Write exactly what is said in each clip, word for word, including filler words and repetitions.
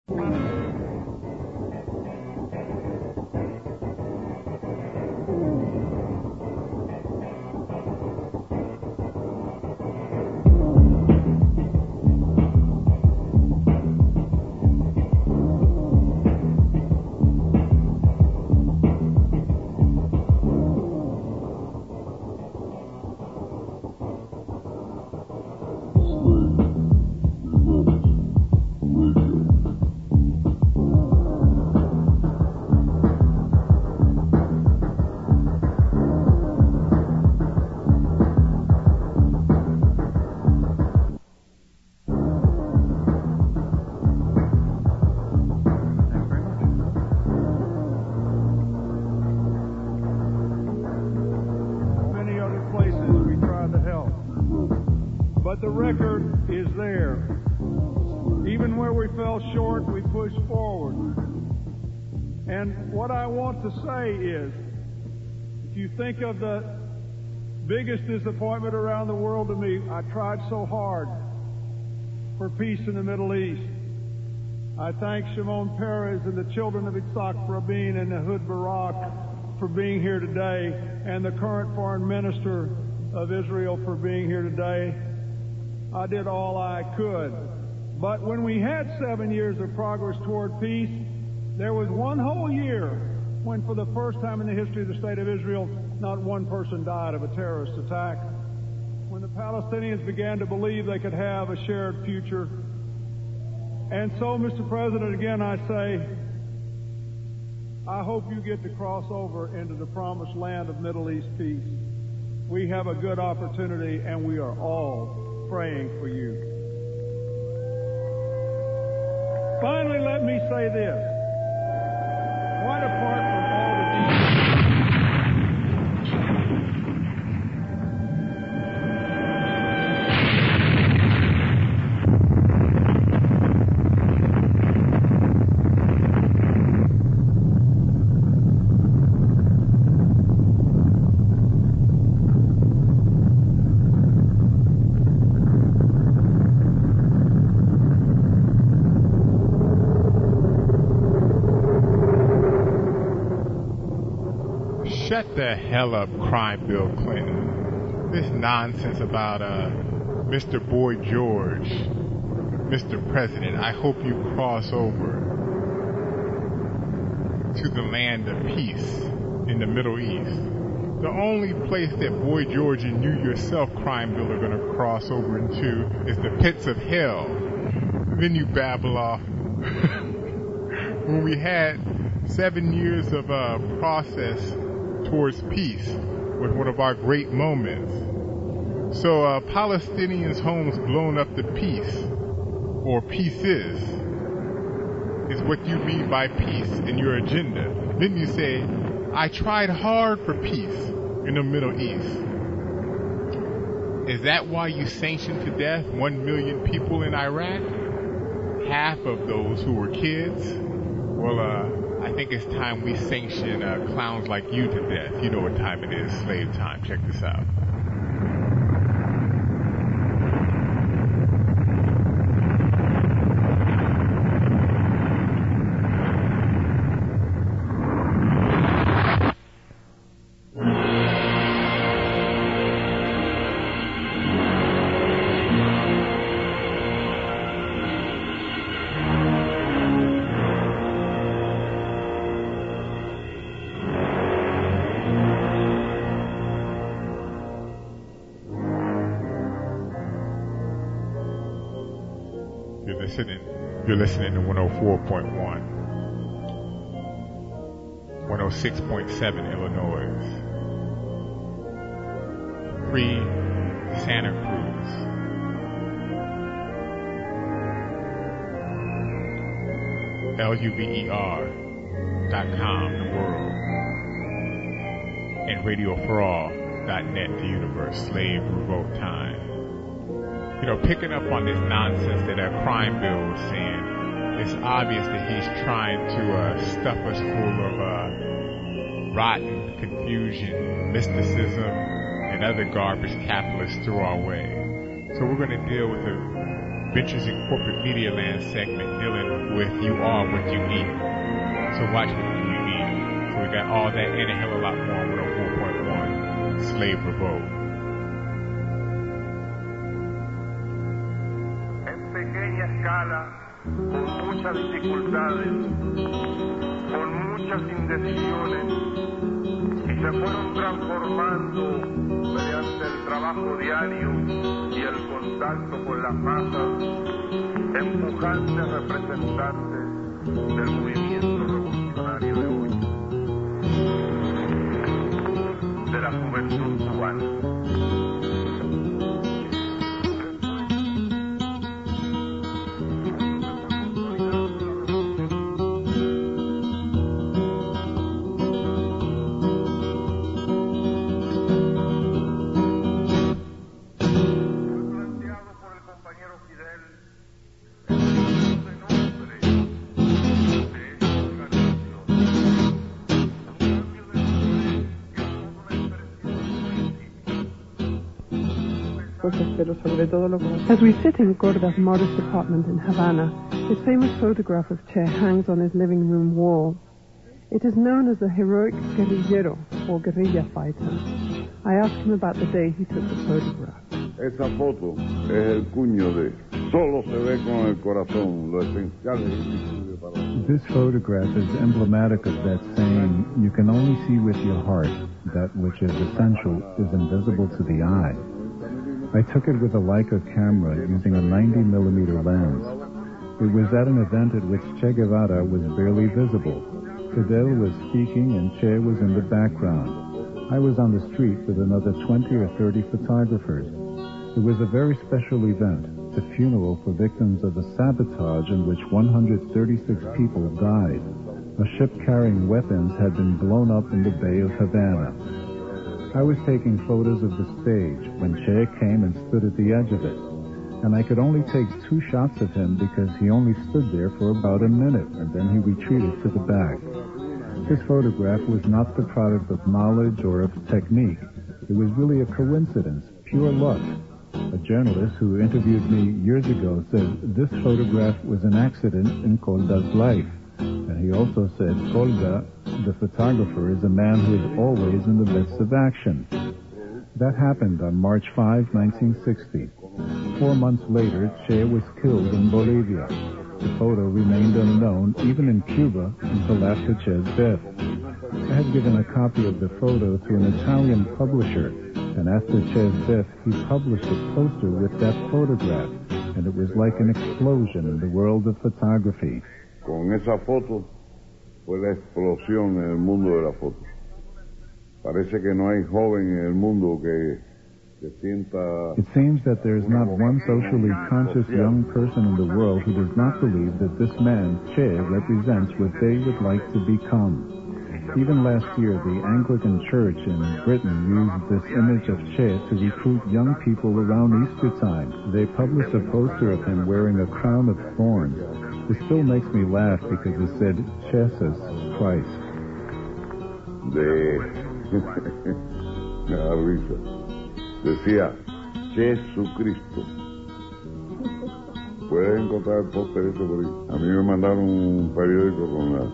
But the record is there. Even where we fell short, we pushed forward. And what I want to say is, if you think of the biggest disappointment around the world to me, I tried so hard for peace in the Middle East. I thank Shimon Peres and the children of Yitzhak Rabin and Ehud Barak for being here today, and the current Foreign Minister of Israel for being here today. I did all I could. But when we had seven years of progress toward peace, there was one whole year when, for the first time in the history of the State of Israel, not one person died of a terrorist attack. When the Palestinians began to believe they could have a shared future. And so, Mister President, again I say, I hope you get to cross over into the promised land of Middle East peace. We have a good opportunity, and we are all praying for you. Finally, let me say this. Quite apart from all the Shut the hell up, crime Bill Clinton. This nonsense about uh, Mister Boy George. Mister President, I hope you cross over to the land of peace in the Middle East. The only place that Boy George and you yourself, crime Bill, are going to cross over into is the pits of hell. And then you babble off. When we had seven years of uh, process towards peace was one of our great moments. So uh, Palestinians' homes blown up to peace, or pieces, is what you mean by peace in your agenda. Then you say, I tried hard for peace in the Middle East. Is that why you sanctioned to death one million people in Iraq? Half of those who were kids? Well, uh, I think it's time we sanction uh, clowns like you to death. You know what time it is, slave time. Check this out. You're listening to one oh four point one, one oh six point seven Illinois, free Santa Cruz, L U V E R dot com, the world, and radio for all dot net, the universe, slave revolt time. You know, picking up on this nonsense that our crime bill was saying, it's obvious that he's trying to uh, stuff us full of uh, rotten confusion, mysticism, and other garbage capitalists throw our way. So we're going to deal with the Ventures in Corporate Media Land segment dealing with You Are What You Eat. So watch what you eat. So we got all that and a hell of a lot more on one oh four point one Slave Revolt. En pequeña escala, con muchas dificultades, con muchas indecisiones, y se fueron transformando mediante el trabajo diario y el contacto con las masas en pujantes representantes del movimiento revolucionario de hoy, de la juventud cubana. As we sit in Gorda's modest apartment in Havana, his famous photograph of Che hangs on his living room wall. It is known as the heroic guerrillero, or guerrilla fighter. I asked him about the day he took the photograph. Esa foto es el cuño de solo se ve con el corazón, lo esencial es invisible para nosotros. This photograph is emblematic of that saying, you can only see with your heart, that which is essential is invisible to the eye. I took it with a Leica camera using a ninety millimeter lens. It was at an event at which Che Guevara was barely visible. Fidel was speaking and Che was in the background. I was on the street with another twenty or thirty photographers. It was a very special event, the funeral for victims of a sabotage in which one hundred thirty-six people died. A ship carrying weapons had been blown up in the Bay of Havana. I was taking photos of the stage when Che came and stood at the edge of it, and I could only take two shots of him because he only stood there for about a minute, and then he retreated to the back. This photograph was not the product of knowledge or of technique. It was really a coincidence, pure luck. A journalist who interviewed me years ago said this photograph was an accident in Kolda's life. And he also said, Kolda, the photographer, is a man who is always in the midst of action. That happened on March fifth, nineteen sixty. Four months later, Che was killed in Bolivia. The photo remained unknown, even in Cuba, until after Che's death. I had given a copy of the photo to an Italian publisher, and after Che's death, he published a poster with that photograph, and it was like an explosion in the world of photography. Con esa foto fue la explosión en el mundo de la foto. Parece que no hay joven en el mundo que se sienta... It seems that there is not one socially conscious young person in the world who does not believe that this man, Che, represents what they would like to become. Even last year, the Anglican Church in Britain used this image of Che to recruit young people around Easter time. They published a poster of him wearing a crown of thorns. It still makes me laugh because it said, Jesus Christ. De... Me da risa. Decía, Jesucristo. Puedes encontrar el póster ese por ahí. A mí me mandaron un periódico con la...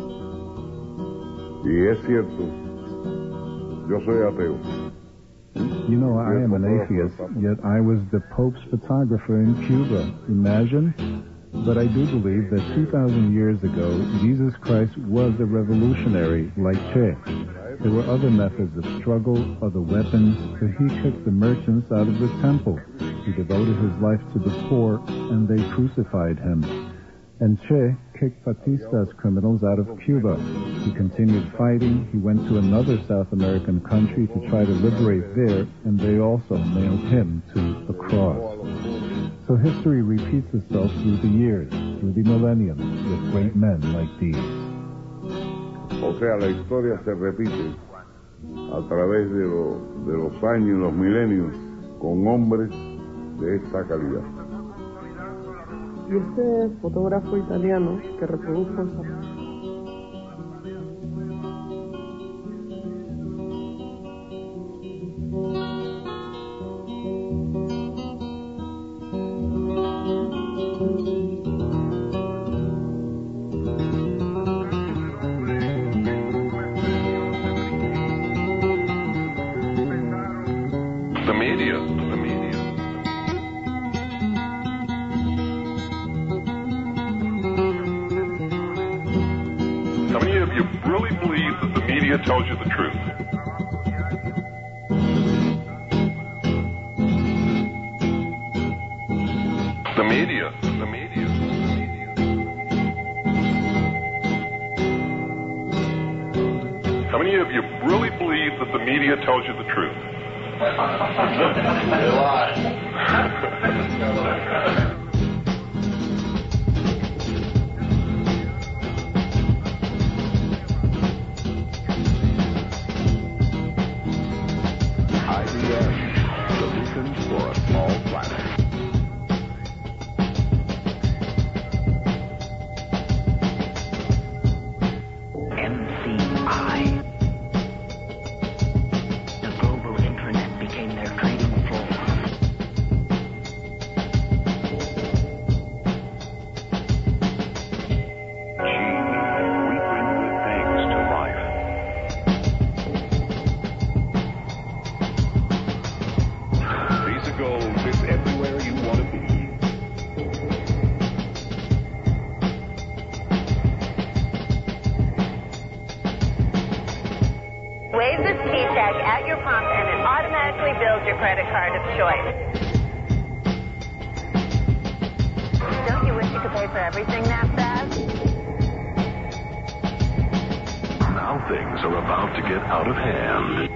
Y es cierto, yo soy ateo. You know, I am an atheist, yet I was the Pope's photographer in Cuba. Imagine? But I do believe that two thousand years ago, Jesus Christ was a revolutionary like Che. There were other methods of struggle, other weapons, but he kicked the merchants out of the temple. He devoted his life to the poor, and they crucified him. And Che kicked Batista's criminals out of Cuba. He continued fighting. He went to another South American country to try to liberate there, and they also nailed him to a cross. So history repeats itself through the years, through the millenniums, with great men like these. O sea, la historia se repite a través de, lo, de los años, los milenios, con hombres de esta calidad. Y este fotógrafo italiano que reprodujo esa... really believe that the media tells you the truth? The media, the media. How many of you really believe that the media tells you the truth? They lie. I B M, solutions for a small planet. M C I. The global internet became their trading floor. Gee, we bring good things to life. Visa Gold is everywhere you want to be. Wave this key tag at your pump and it automatically builds your credit card of choice. Don't you wish you could pay for everything that fast? Now things are about to get out of hand.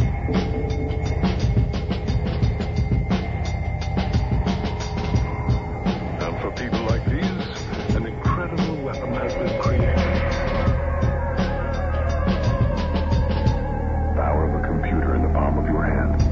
And for people like these, an incredible weapon has been created. Power of a computer in the palm of your hand.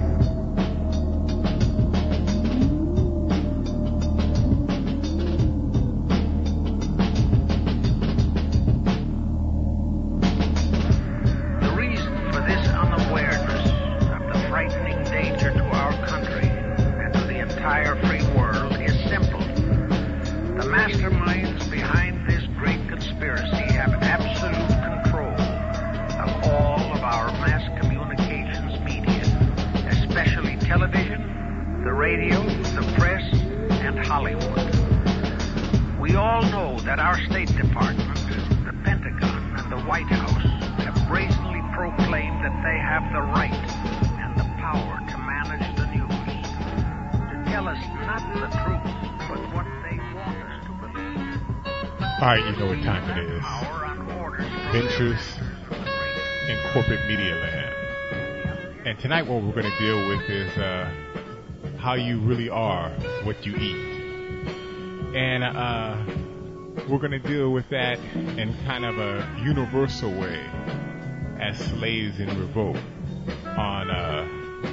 The reason for this unawareness of the frightening danger to our country and to the entire free world is simple. The masterminds behind this great conspiracy have absolute control of all of our mass communications media, especially television, the radio, the press, and Hollywood. We all know that our State Department, the Pentagon, and the White House have brazenly proclaimed that they have the right and the power to manage the news, to tell us not the truth, but what they want us to believe. All right, you know what time it is. Power on orders. Ventures in corporate media land. And tonight what we're going to deal with is uh, how you really are what you eat. And uh, we're going to deal with that in kind of a universal way as slaves in revolt on uh,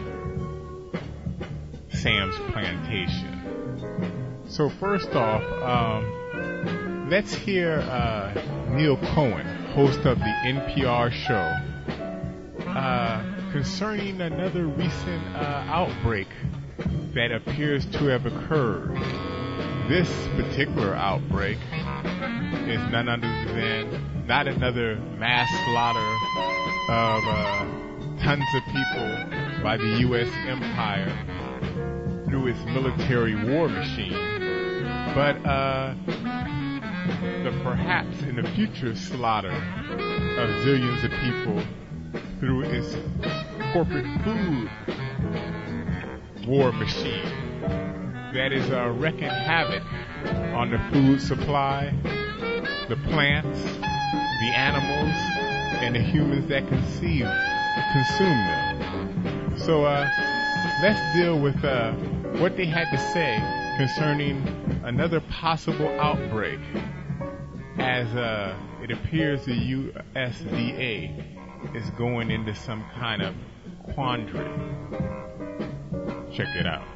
Sam's plantation. So first off, um, let's hear uh, Neil Cohen, host of the N P R show, uh, concerning another recent uh, outbreak that appears to have occurred. This particular outbreak is none other than not another mass slaughter of uh, tons of people by the U S empire through its military war machine, but uh, the perhaps in the future slaughter of zillions of people through its corporate food war machine that is uh, wreaking havoc on the food supply, the plants, the animals, and the humans that conceive, consume them. So uh, let's deal with uh, what they had to say concerning another possible outbreak, as uh, it appears the U S D A is going into some kind of quandary. Check it out.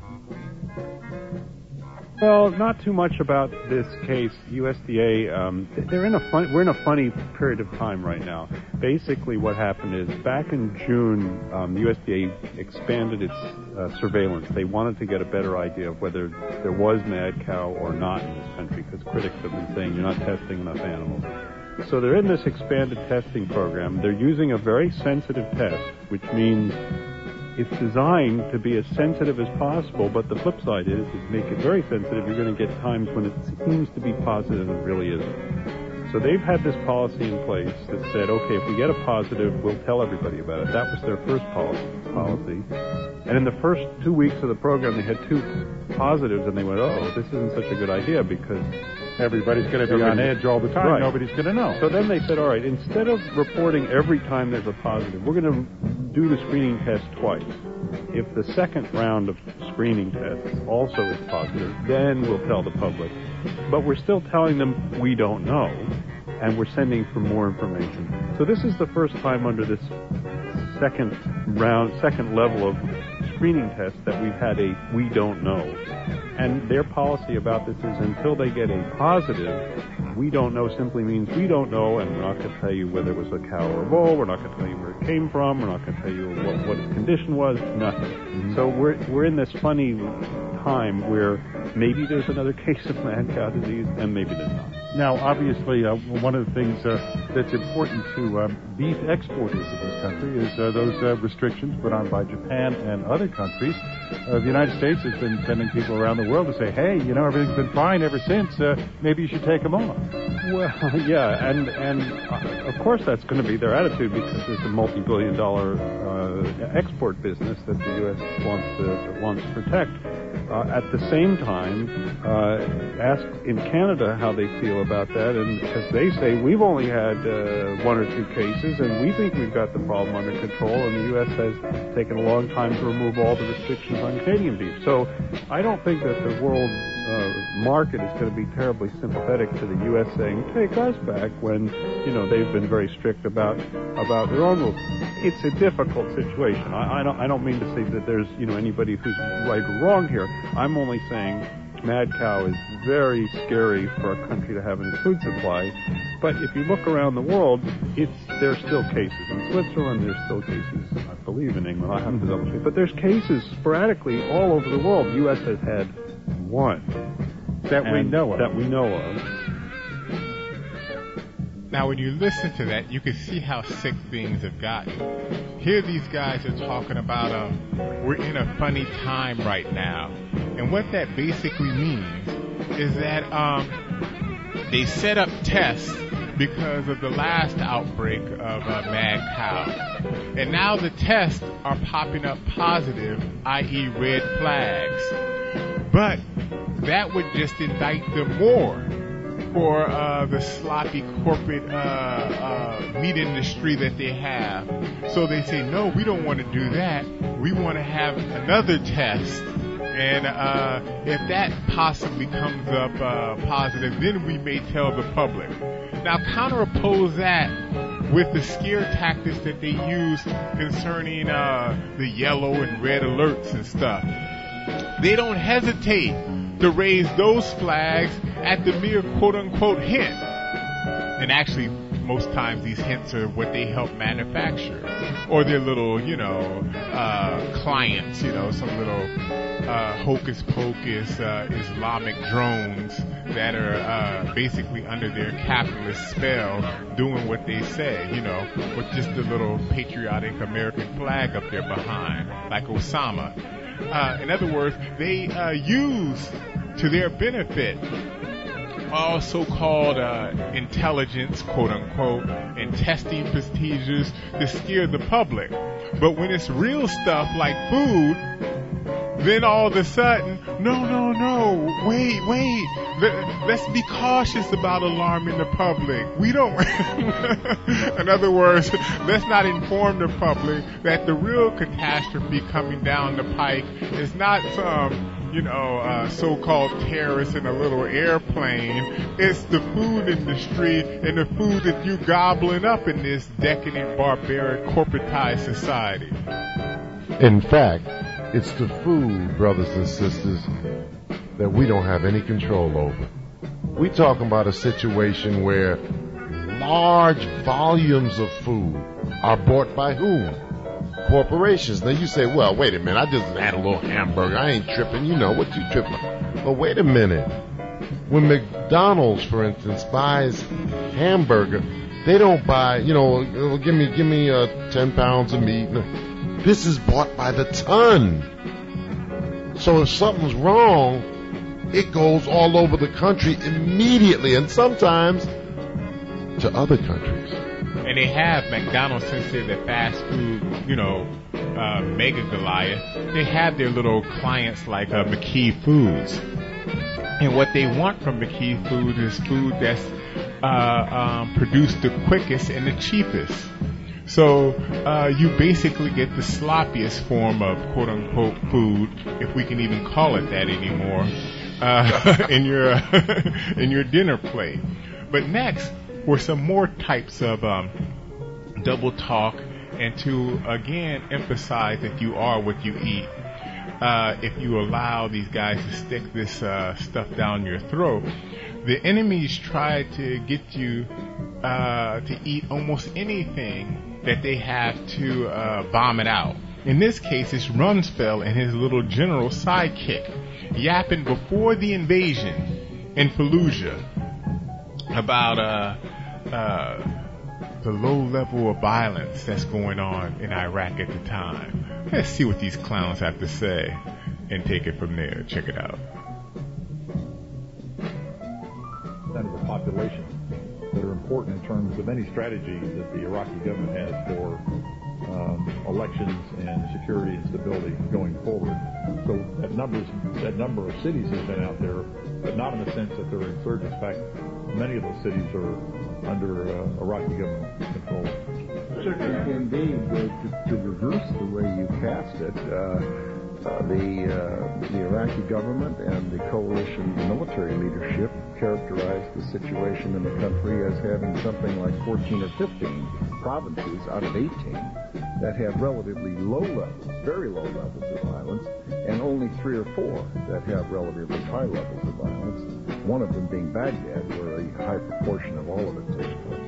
Well, not too much about this case. U S D A, um, they're in a fun, we're in a funny period of time right now. Basically, what happened is back in June, um, the U S D A expanded its uh, surveillance. They wanted to get a better idea of whether there was mad cow or not in this country, because critics have been saying you're not testing enough animals. So they're in this expanded testing program. They're using a very sensitive test, which means it's designed to be as sensitive as possible, but the flip side is, is make it very sensitive, you're going to get times when it seems to be positive and it really isn't. So they've had this policy in place that said, okay, if we get a positive, we'll tell everybody about it. That was their first policy. policy. And in the first two weeks of the program, they had two positives, and they went, oh, this isn't such a good idea because everybody's going to be on edge all the time. Right. Nobody's going to know. So then they said, all right, instead of reporting every time there's a positive, we're going to do the screening test twice. If the second round of screening tests also is positive, then we'll tell the public. But we're still telling them we don't know, and we're sending for more information. So this is the first time under this second round, second level of screening tests that we've had a we don't know. And their policy about this is until they get a positive, we don't know simply means we don't know, and we're not going to tell you whether it was a cow or a bull, we're not going to tell you where it came from, we're not going to tell you what, what its condition was, nothing. Mm-hmm. So we're we're in this funny time where maybe there's another case of mad cow disease, and maybe there's not. Now, obviously, uh, one of the things uh, that's important to uh, beef exporters of this country is uh, those uh, restrictions put on by Japan and other countries. Uh, the United States has been sending people around the world to say, hey, you know, everything's been fine ever since. Uh, maybe you should take them off. Well, yeah, and and uh, of course that's going to be their attitude because it's a multi-billion dollar uh, export business that the U S wants to wants to protect. Uh, at the same time, uh, ask in Canada how they feel about that, and as they say, we've only had uh, one or two cases, and we think we've got the problem under control, and the U S has taken a long time to remove all the restrictions on Canadian beef. So I don't think that the world uh, market is going to be terribly sympathetic to the U S saying, take us back, when, you know, they've been very strict about about their own rules. It's a difficult situation. I, I don't I don't mean to say that there's, you know, anybody who's right or wrong here. I'm only saying mad cow is very scary for a country to have in its food supply. But if you look around the world, it's there are still cases. In Switzerland, there's still cases. I believe in England. I have to double check. But there's cases sporadically all over the world. The U S has had one. That we know of. That we know of. Now, when you listen to that, you can see how sick things have gotten. Here these guys are talking about, um, we're in a funny time right now. And what that basically means is that um, they set up tests because of the last outbreak of uh, mad cow. And now the tests are popping up positive, that is red flags. But that would just indict them more for uh, the sloppy corporate uh, uh, meat industry that they have. So they say, no, we don't want to do that. We want to have another test. And uh, if that possibly comes up uh, positive, then we may tell the public. Now, counteroppose that with the scare tactics that they use concerning uh, the yellow and red alerts and stuff. They don't hesitate to raise those flags at the mere quote-unquote hint. And actually, most times these hints are what they help manufacture. Or their little, you know, uh, clients, you know, some little uh, hocus-pocus uh, Islamic drones that are uh, basically under their capitalist spell doing what they say, you know, with just a little patriotic American flag up there behind, like Osama. Uh, in other words, they uh, use to their benefit all so-called uh, intelligence, quote-unquote, and testing procedures to scare the public. But when it's real stuff like food, then all of a sudden, no, no, no, wait, wait, let's be cautious about alarming the public. We don't, in other words, let's not inform the public that the real catastrophe coming down the pike is not some, you know, uh, so-called terrorists in a little airplane. It's the food industry and the food that you gobbling up in this decadent, barbaric, corporatized society. In fact, it's the food, brothers and sisters, that we don't have any control over. We're talking about a situation where large volumes of food are bought by whom? Corporations. Now you say, well, wait a minute, I just had a little hamburger. I ain't tripping. You know what you tripping. But wait a minute. When McDonald's, for instance, buys hamburger, they don't buy, you know, give me give me uh, ten pounds of meat. This is bought by the ton. So if something's wrong, it goes all over the country immediately. And sometimes to other countries. And they have McDonald's, since they're the fast food, you know, uh, mega Goliath. They have their little clients like uh, McKee Foods. And what they want from McKee Foods is food that's uh, um, produced the quickest and the cheapest. So uh, you basically get the sloppiest form of quote-unquote food, if we can even call it that anymore, uh, in your in your dinner plate. But next were some more types of um, double talk, and to again emphasize that you are what you eat. Uh, if you allow these guys to stick this uh, stuff down your throat, the enemies try to get you uh, to eat almost anything that they have to uh, vomit out. In this case, it's Rumsfeld and his little general sidekick yapping before the invasion in Fallujah about uh, uh, the low level of violence that's going on in Iraq at the time. Let's see what these clowns have to say and take it from there. Check it out. Percent of the population that are important in terms of any strategy that the Iraqi government has for um, elections and security and stability going forward. So that numbers, that number of cities has been out there, but not in the sense that they're insurgents. In fact, many of those cities are under uh, Iraqi government control. Indeed, uh, to, to reverse the way you cast it, uh, uh, the uh, the Iraqi government and the coalition military leadership characterized the situation in the country as having something like fourteen or fifteen provinces out of eighteen that have relatively low levels, very low levels of violence, and only three or four that have relatively high levels of violence, one of them being Baghdad, where a high proportion of all of it takes place.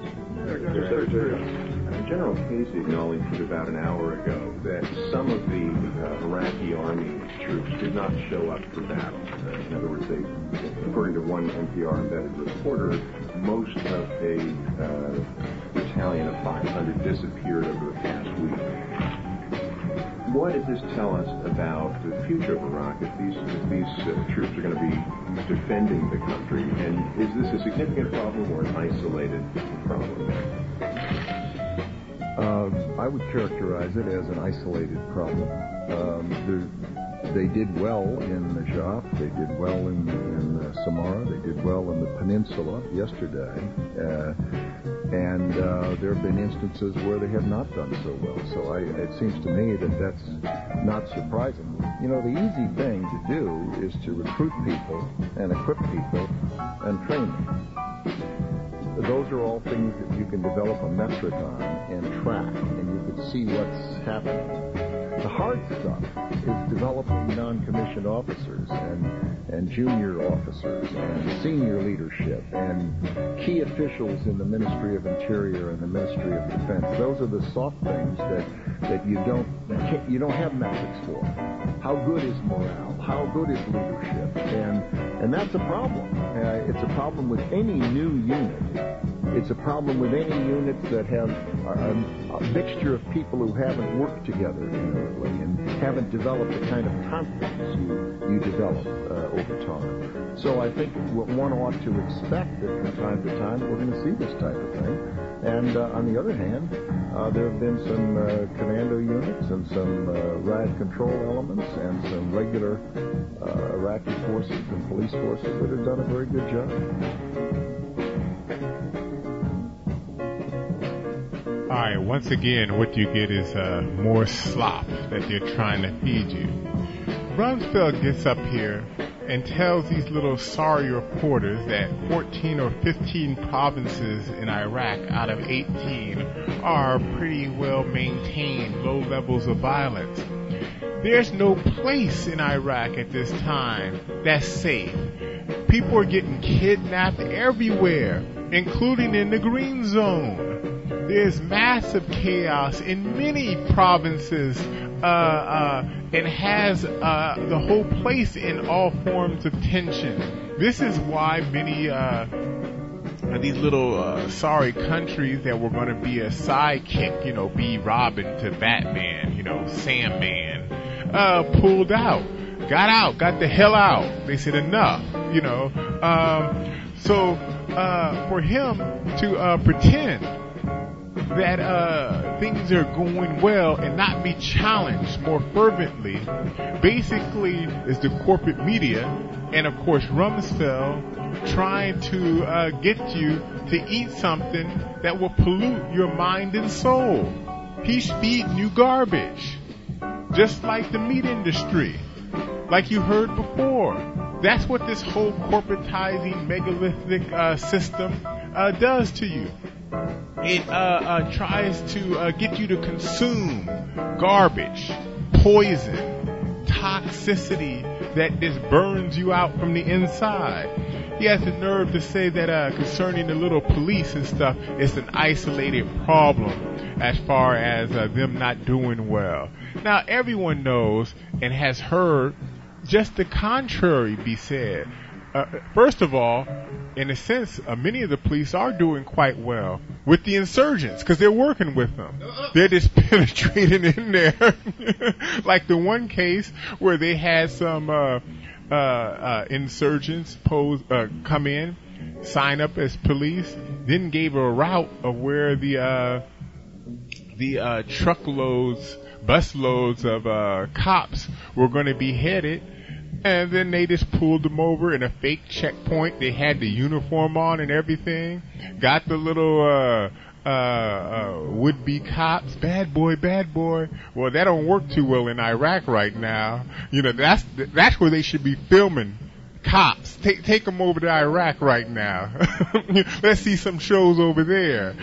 General Casey acknowledged about an hour ago that some of the uh, Iraqi army troops did not show up for battle. Uh, in other words, they, according to one N P R embedded reporter, most of a uh, battalion of five hundred disappeared over the past week. What does this tell us about the future of Iraq if these, if these uh, troops are going to be defending the country? And is this a significant problem or an isolated problem? Uh, I would characterize it as an isolated problem. Um, they did well in Najaf, they did well in, in uh, Samarra, they did well in the peninsula yesterday, uh, and uh, there have been instances where they have not done so well. So I, it seems to me that that's not surprising. You know, the easy thing to do is to recruit people and equip people and train them. Those are all things that you can develop a metric on and track, and you can see what's happening. The hard stuff is developing non-commissioned officers and, and junior officers and senior leadership and key officials in the Ministry of Interior and the Ministry of Defense. Those are the soft things that, that you don't you don't have metrics for. How good is morale? How good is leadership? And and that's a problem. Uh, it's a problem with any new unit. It's a problem with any units that have a, a mixture of people who haven't worked together intimately and haven't developed the kind of confidence you, you develop uh, over time. So I think what one ought to expect that from time to time we're going to see this type of thing. And uh, on the other hand, uh, there have been some uh, commando units and some uh, R A D control elements and some regular uh, Iraqi forces and police forces that have done a very good job. All right, once again, what you get is uh, more slop that they're trying to feed you. Rumsfeld gets up here and tells these little sorry reporters that fourteen or fifteen provinces in Iraq out of eighteen are pretty well maintained low levels of violence. There's no place in Iraq at this time that's safe. People are getting kidnapped everywhere, including in the green zone. There's massive chaos in many provinces uh, uh, and has uh, the whole place in all forms of tension. This is why many uh, of these little uh, sorry countries that were going to be a sidekick, you know, be Robin to Batman, you know, Sandman, uh, pulled out, got out, got the hell out. They said enough, you know. Um, so uh, for him to uh, pretend that uh, things are going well and not be challenged more fervently, basically is the corporate media and, of course, Rumsfeld trying to uh, get you to eat something that will pollute your mind and soul. He's feeding you garbage, just like the meat industry, like you heard before. That's what this whole corporatizing megalithic uh, system uh, does to you. It uh, uh, tries to uh, get you to consume garbage, poison, toxicity that just burns you out from the inside. He has the nerve to say that uh, concerning the little police and stuff, it's an isolated problem as far as uh, them not doing well. Now, everyone knows and has heard just the contrary be said. Uh, first of all, in a sense, uh, many of the police are doing quite well with the insurgents because they're working with them. They're just penetrating in there. Like the one case where they had some uh, uh, uh, insurgents pose, uh, come in, sign up as police, then gave a route of where the uh, the uh, truckloads, busloads of uh, cops were going to be headed. And then they just pulled them over in a fake checkpoint. They had the uniform on and everything. Got the little uh, uh, uh, would-be cops. Bad boy, bad boy. Well, that don't work too well in Iraq right now. You know, that's that's where they should be filming cops. Take take them over to Iraq right now. Let's see some shows over there.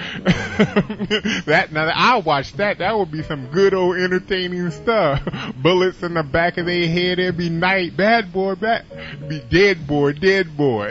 That now I'll watch that. That would be some good old entertaining stuff. Bullets in the back of their head every night. Bad boy, bad. Be dead boy, dead boy.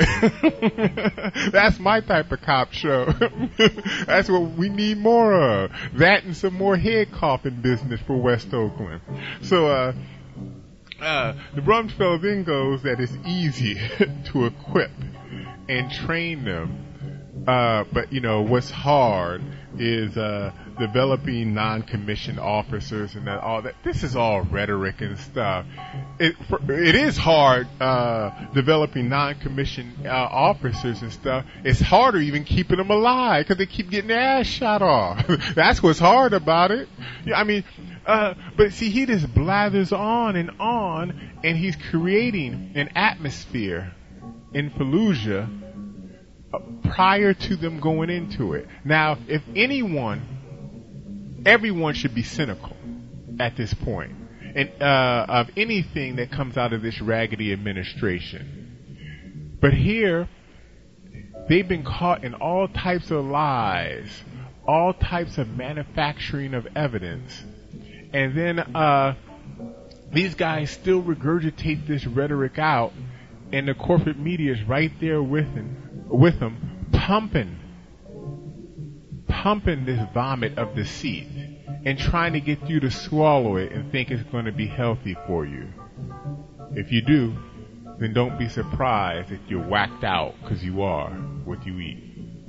That's my type of cop show. That's what we need more of. That and some more head coughing business for West Oakland. So, uh, Uh, the Rumsfeld then goes that it's easy to equip and train them, uh, but you know what's hard is uh, developing non-commissioned officers and that, all that. This is all rhetoric and stuff. It for, it is hard uh, developing non-commissioned uh, officers and stuff. It's harder even keeping them alive because they keep getting their ass shot off. That's what's hard about it. Yeah, I mean. Uh, but see, he just blathers on and on, and he's creating an atmosphere in Fallujah uh, prior to them going into it. Now, if anyone, everyone should be cynical at this point, and uh, of anything that comes out of this raggedy administration. But here, they've been caught in all types of lies, all types of manufacturing of evidence. And then uh, these guys still regurgitate this rhetoric out, and the corporate media is right there with them, with them, pumping, pumping this vomit of deceit, and trying to get you to swallow it and think it's going to be healthy for you. If you do, then don't be surprised if you're whacked out, because you are what you eat.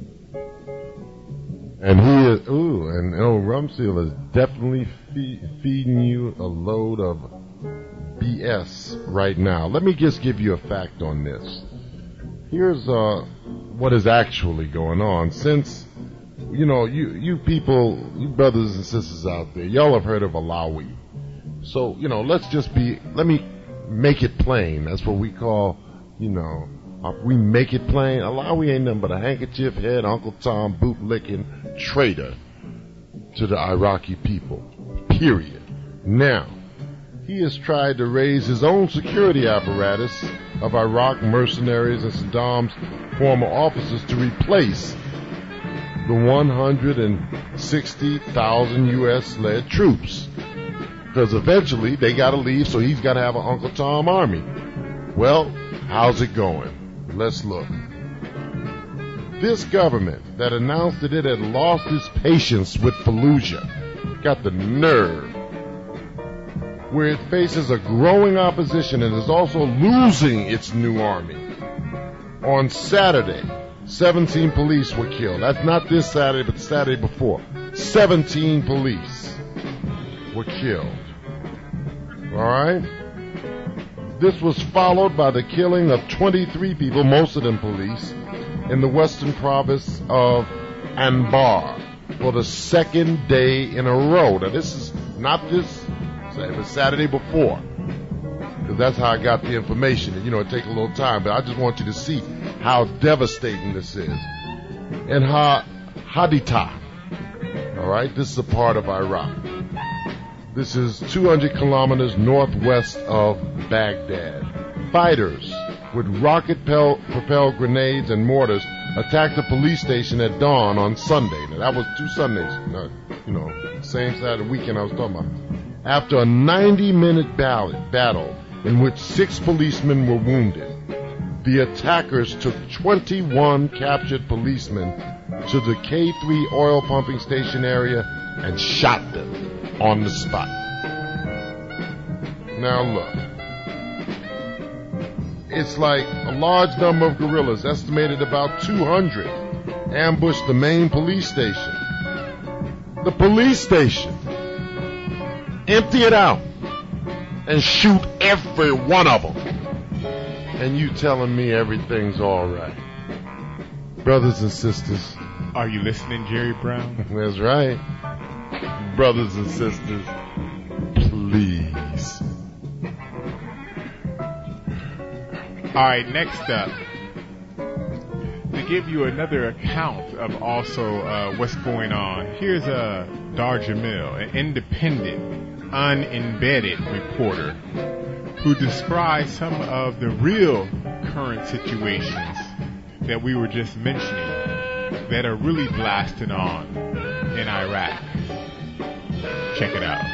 And he is, ooh, and oh, Rumsfeld is definitely fe- feeding you a load of B S right now. Let me just give you a fact on this. Here's uh, what is actually going on. Since, you know, you, you people, you brothers and sisters out there, y'all have heard of Alawi. So, you know, let's just be, let me make it plain. That's what we call, you know, Uh, we make it plain. Alawi ain't nothing but a handkerchief head, Uncle Tom, bootlicking traitor to the Iraqi people. Period. Now, he has tried to raise his own security apparatus of Iraq mercenaries and Saddam's former officers to replace the one hundred sixty thousand U S-led troops. Because eventually they got to leave, so he's got to have an Uncle Tom army. Well, how's it going? Let's look. This government that announced that it had lost its patience with Fallujah got the nerve, where it faces a growing opposition and is also losing its new army. On Saturday, seventeen police were killed. That's not this Saturday, but the Saturday before. seventeen police were killed. All right? This was followed by the killing of twenty-three people, most of them police, in the western province of Anbar for the second day in a row. Now, this is not this, it was Saturday before, because that's how I got the information. And, you know, it takes a little time, but I just want you to see how devastating this is. In Ha Haditha, all right, this is a part of Iraq. This is two hundred kilometers northwest of Baghdad. Fighters with rocket-propelled grenades and mortars attacked a police station at dawn on Sunday. Now, that was two Sundays, uh, you know, same Saturday weekend I was talking about. After a ninety-minute battle in which six policemen were wounded, the attackers took twenty-one captured policemen to the K three oil pumping station area and shot them on the spot. Now look, it's like a large number of guerrillas, estimated about two hundred, ambushed the main police station. The police station. Empty it out and shoot every one of them. And you telling me everything's all right. Brothers and sisters. Are you listening, Jerry Brown? That's right. Brothers and sisters, please. All right, next up, to give you another account of also uh, what's going on, here's a uh, Dar Jamil, an independent, unembedded reporter who describes some of the real current situations that we were just mentioning that are really blasting on in Iraq. Check it out.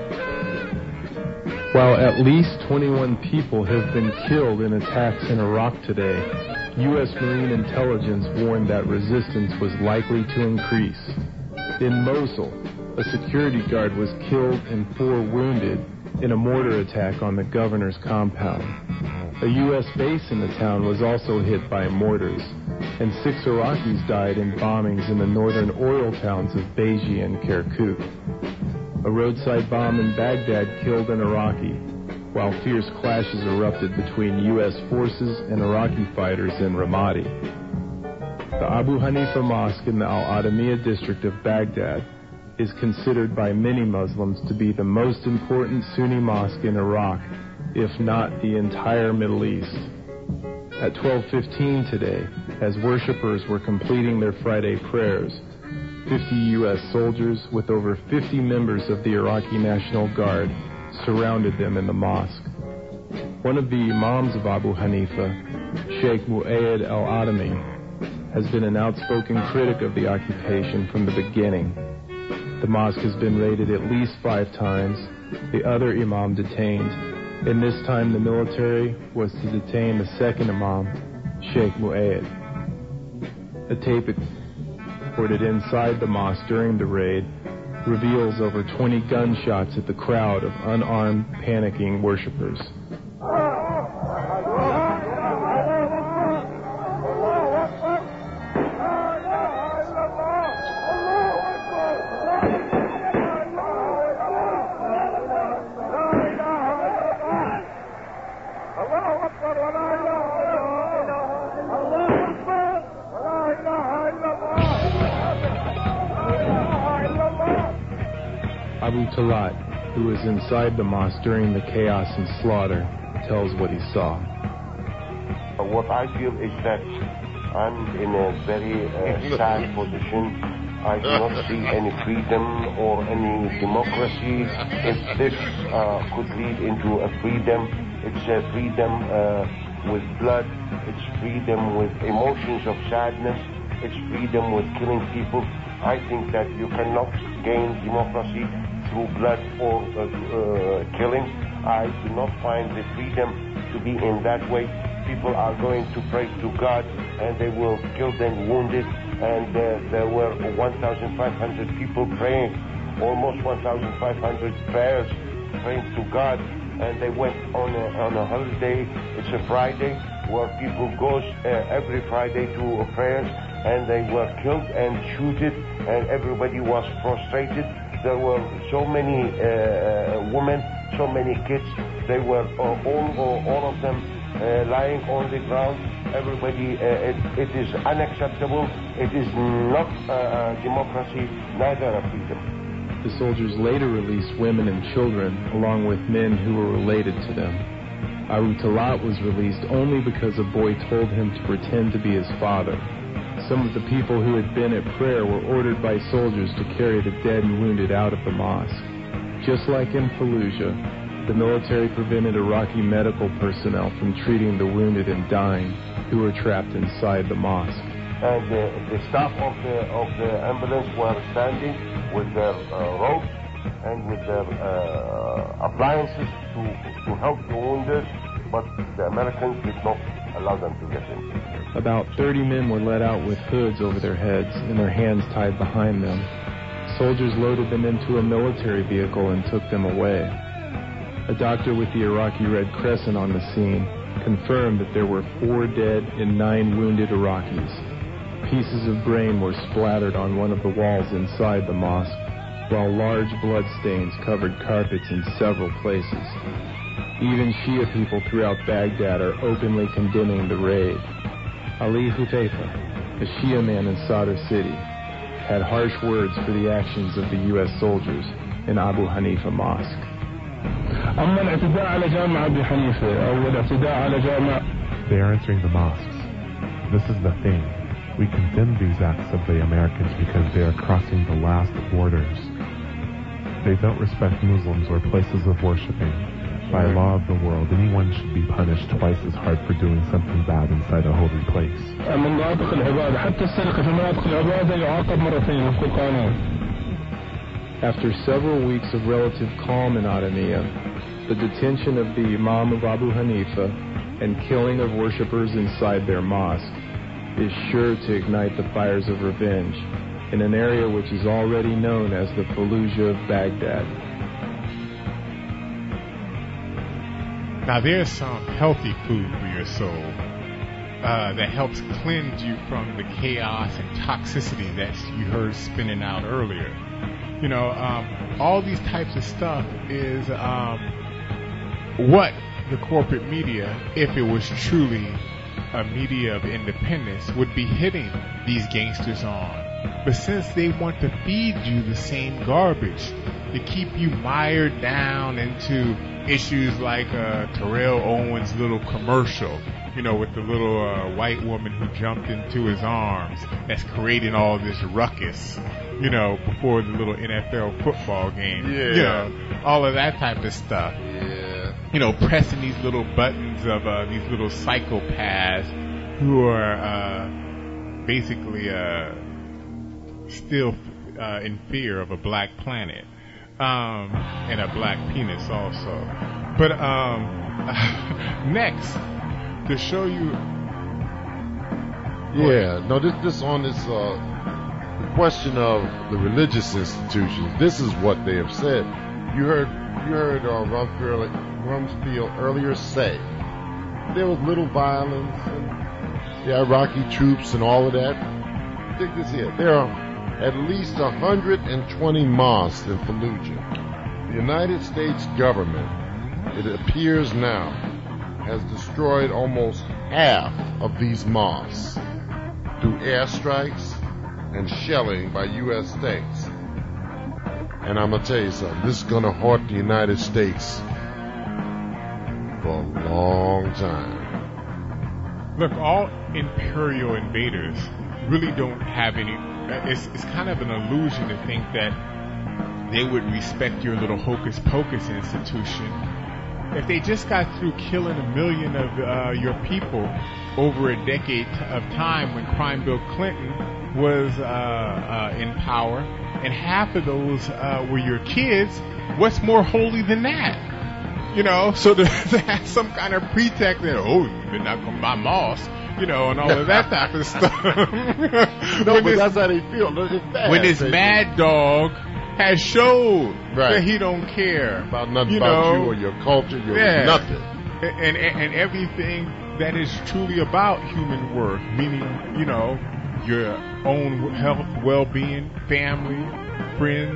While at least twenty-one people have been killed in attacks in Iraq today, U S Marine intelligence warned that resistance was likely to increase. In Mosul, a security guard was killed and four wounded in a mortar attack on the governor's compound. A U S base in the town was also hit by mortars, and six Iraqis died in bombings in the northern oil towns of Beji and Kirkuk. A roadside bomb in Baghdad killed an Iraqi, while fierce clashes erupted between U S forces and Iraqi fighters in Ramadi. The Abu Hanifa Mosque in the Al-Adamiyah district of Baghdad is considered by many Muslims to be the most important Sunni mosque in Iraq, if not the entire Middle East. At twelve fifteen today, as worshippers were completing their Friday prayers, fifty U S soldiers with over fifty members of the Iraqi National Guard surrounded them in the mosque. One of the imams of Abu Hanifa, Sheikh Mu'ayyad al-Adami, has been an outspoken critic of the occupation from the beginning. The mosque has been raided at least five times, the other imam detained, and this time the military was to detain the second imam, Sheikh Mu'ayyad. A tape recorded inside the mosque during the raid reveals over twenty gunshots at the crowd of unarmed, panicking worshippers. Abu Talat, who was inside the mosque during the chaos and slaughter, tells what he saw. What I feel is that I'm in a very uh, sad position. I do not see any freedom or any democracy. If this uh, could lead into a freedom, it's a freedom uh, with blood, it's freedom with emotions of sadness, it's freedom with killing people. I think that you cannot gain democracy through blood or uh, uh, killing. I do not find the freedom to be in that way. People are going to pray to God and they will kill them wounded, and uh, there were one thousand five hundred people praying, almost one thousand five hundred prayers praying to God, and they went on a, on a holiday. It's a Friday where people go uh, every Friday to prayers, and they were killed and shooted, and everybody was frustrated. There were so many uh, women, so many kids. They were uh, all, all, all of them uh, lying on the ground. everybody. Uh, it, it is unacceptable. It is not uh, democracy, neither a freedom. The soldiers later released women and children, along with men who were related to them. Abu Talat was released only because a boy told him to pretend to be his father. Some of the people who had been at prayer were ordered by soldiers to carry the dead and wounded out of the mosque. Just like in Fallujah, the military prevented Iraqi medical personnel from treating the wounded and dying who were trapped inside the mosque. And uh, the staff of the of the ambulance were standing with their uh, ropes and with their uh, appliances to, to help the wounded, but the Americans did not allow them to get in. About thirty men were let out with hoods over their heads and their hands tied behind them. Soldiers loaded them into a military vehicle and took them away. A doctor with the Iraqi Red Crescent on the scene confirmed that there were four dead and nine wounded Iraqis. Pieces of brain were splattered on one of the walls inside the mosque, while large blood stains covered carpets in several places. Even Shia people throughout Baghdad are openly condemning the raid. Ali Hutaifa, a Shia man in Sadr City, had harsh words for the actions of the U S soldiers in Abu Hanifa Mosque. They are entering the mosques. This is the thing. We condemn these acts of the Americans because they are crossing the last borders. They don't respect Muslims or places of worshiping. By law of the world, anyone should be punished twice as hard for doing something bad inside a holy place. After several weeks of relative calm in Adamiyah, the detention of the Imam of Abu Hanifa and killing of worshippers inside their mosque is sure to ignite the fires of revenge in an area which is already known as the Fallujah of Baghdad. Now there's some healthy food for your soul uh, that helps cleanse you from the chaos and toxicity that you heard spinning out earlier. You know, um, all these types of stuff is um, what the corporate media, if it was truly a media of independence, would be hitting these gangsters on. But since they want to feed you the same garbage, to keep you mired down into issues like uh, Terrell Owens' little commercial, you know, with the little uh, white woman who jumped into his arms, that's creating all this ruckus, you know, before the little N F L football game. Yeah. You know, all of that type of stuff. Yeah. You know, pressing these little buttons of uh, these little psychopaths who are uh, basically uh, still uh, in fear of a black planet. Um, and a black penis also. But um, next, to show you. Yeah, no, this this on this uh, the question of the religious institutions. This is what they have said. You heard you heard uh, Rumsfeld, Rumsfeld earlier say there was little violence and the Iraqi troops and all of that. Take this here. There are at least one hundred twenty mosques in Fallujah. The United States government, it appears now, has destroyed almost half of these mosques through airstrikes and shelling by U S states. And I'm going to tell you something, this is going to haunt the United States for a long time. Look, all imperial invaders really don't have any. It's, it's kind of an illusion to think that they would respect your little hocus pocus institution. If they just got through killing a million of uh, your people over a decade of time when Crime Bill Clinton was uh, uh, in power, and half of those uh, were your kids, what's more holy than that? You know, so to, to have some kind of pretext that, oh, you're not going to buy mosque, you know, and all of that type of stuff. No, but this, that's how they feel. Bad, when this mad dog has showed right. that he don't care about nothing you about know, you or your culture, your yeah. nothing, and, and and everything that is truly about human worth, meaning you know your own health, well-being, family, friends,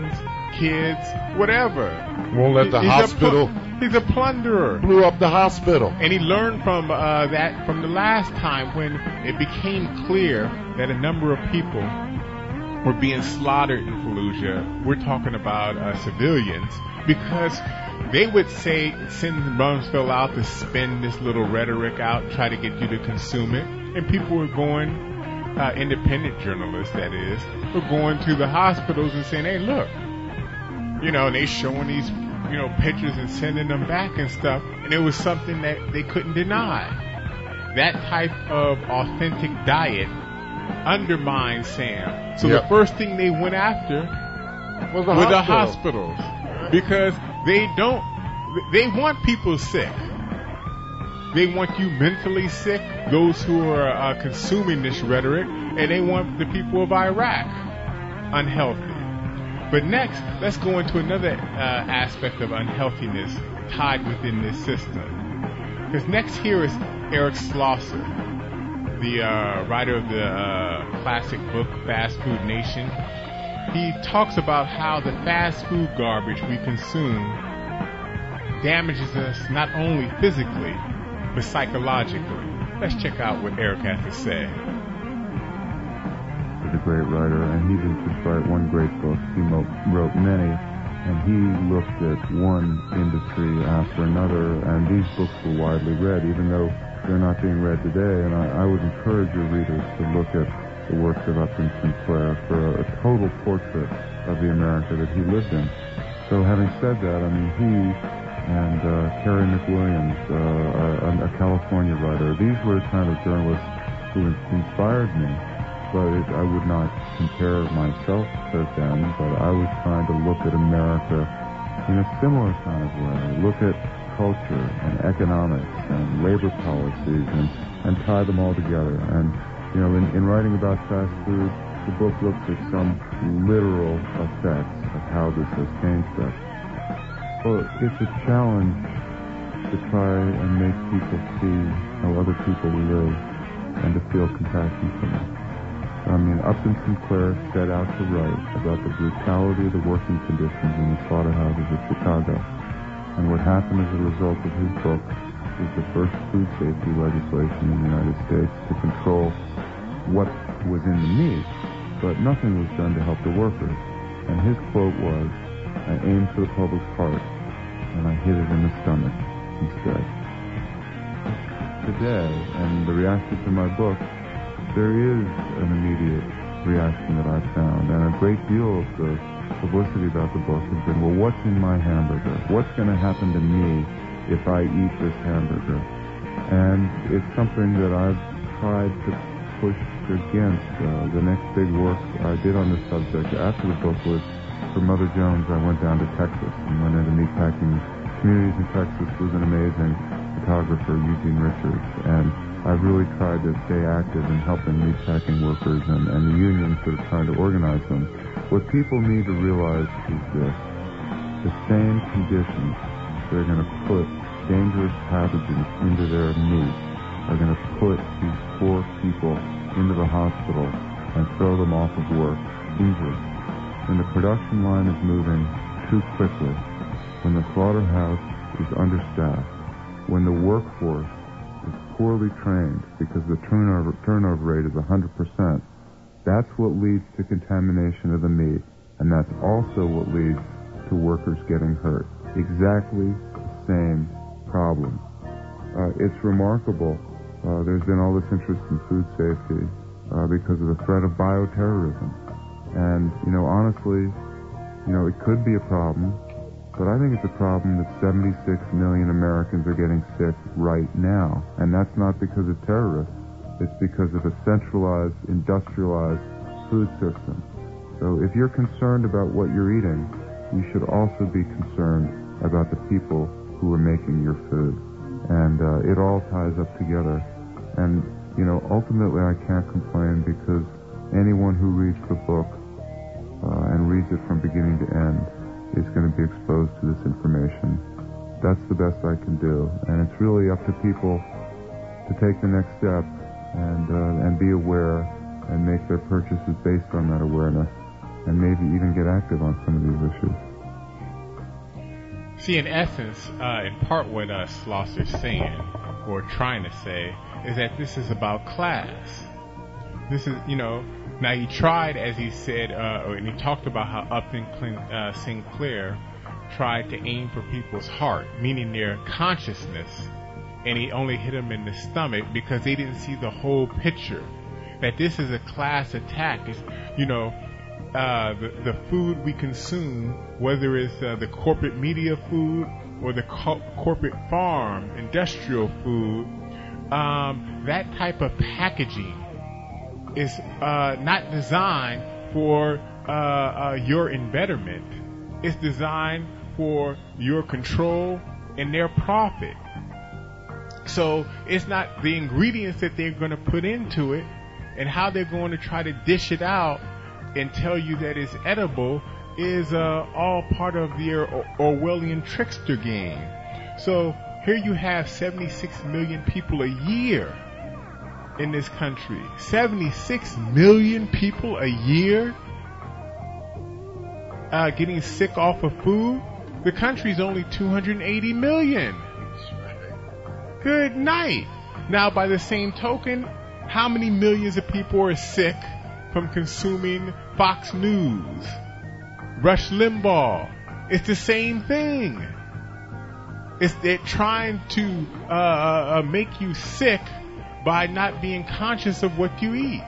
kids, whatever. Won't let the He's hospital. A pl- he's a plunderer. Blew up the hospital. And he learned from uh, that from the last time when it became clear that a number of people were being slaughtered in Fallujah. We're talking about uh, civilians, because they would say, send Rumsfeld out to spin this little rhetoric out, try to get you to consume it. And people were going, uh, independent journalists that is, were going to the hospitals and saying, hey, look, you know, and they showing these, you know, pictures and sending them back and stuff. And it was something that they couldn't deny. That type of authentic diet undermined Sam. So Yep. the first thing they went after was the were hospital. the hospitals, because they don't, they want people sick. They want you mentally sick, those who are uh, consuming this rhetoric, and they want the people of Iraq unhealthy. But next, let's go into another uh, aspect of unhealthiness tied within this system. Because next here is Eric Schlosser, the uh, writer of the uh, classic book Fast Food Nation. He talks about how the fast food garbage we consume damages us not only physically, but psychologically. Let's check out what Eric has to say. He's a great writer, and he didn't just write one great book. He mo- wrote many, and he looked at one industry after another, and these books were widely read, even though they're not being read today. And I, I would encourage your readers to look at the works of Upton Sinclair for a, a total portrait of the America that he lived in. So having said that, I mean, he and uh, Terry McWilliams, uh, a, a California writer, these were the kind of journalists who in- inspired me. But it, I would not compare myself to them, but I was trying to look at America in a similar kind of way. Look at culture and economics and labor policies and, and tie them all together. And, you know, in, in writing about fast food, the book looks at some literal effects of how this has changed us. Well, it's a challenge to try and make people see how other people live and to feel compassion for them. I mean, Upton Sinclair set out to write about the brutality of the working conditions in the slaughterhouses of Chicago. And what happened as a result of his book was the first food safety legislation in the United States to control what was in the meat, but nothing was done to help the workers. And his quote was, I aimed for the public's heart, and I hit it in the stomach instead. Today, and the reaction to my book, there is an immediate reaction that I've found, and a great deal of the publicity about the book has been, well, what's in my hamburger? What's going to happen to me if I eat this hamburger? And it's something that I've tried to push against. Uh, the next big work I did on this subject after the book was for Mother Jones. I went down to Texas and went into meatpacking communities in Texas with an amazing photographer, Eugene Richards, and I've really tried to stay active in helping meatpacking workers and, and the unions that are trying to organize them. What people need to realize is this. The same conditions that are going to put dangerous pathogens into their meat are going to put these poor people into the hospital and throw them off of work injured. When the production line is moving too quickly, when the slaughterhouse is understaffed, when the workforce is poorly trained because the turnover, turnover rate is one hundred percent, that's what leads to contamination of the meat, and that's also what leads to workers getting hurt. Exactly the same problem. Uh, it's remarkable. Uh, there's been all this interest in food safety uh, because of the threat of bioterrorism. And, you know, honestly, you know, it could be a problem, but I think it's a problem that seventy-six million Americans are getting sick right now. And that's not because of terrorists. It's because of a centralized, industrialized food system. So if you're concerned about what you're eating, you should also be concerned about the people who are making your food. And uh, it all ties up together. And, you know, ultimately I can't complain because anyone who reads the book uh, and reads it from beginning to end is going to be exposed to this information. That's the best I can do. And it's really up to people to take the next step and uh, and be aware and make their purchases based on that awareness and and maybe even get active on some of these issues. See, in essence, uh, in part what uh, Schlosser's saying, or trying to say, is that this is about class. This is, you know, now he tried, as he said, uh, and he talked about how Upton uh, Sinclair tried to aim for people's heart, meaning their consciousness, and he only hit them in the stomach because they didn't see the whole picture. That this is a class attack. It's, you know, uh, the, the food we consume, whether it's uh, the corporate media food or the co- corporate farm, industrial food, um, that type of packaging is uh, not designed for uh, uh, your embetterment. It's designed for your control and their profit. So it's not the ingredients that they're going to put into it and how they're going to try to dish it out and tell you that it's edible is uh, all part of their Orwellian trickster game. So here you have seventy-six million people a year in this country. seventy-six million people a year uh, getting sick off of food. The country's only two hundred eighty million. Good night. Now, by the same token, how many millions of people are sick from consuming Fox News, Rush Limbaugh? It's the same thing. It's they're trying to uh, uh, make you sick by not being conscious of what you eat.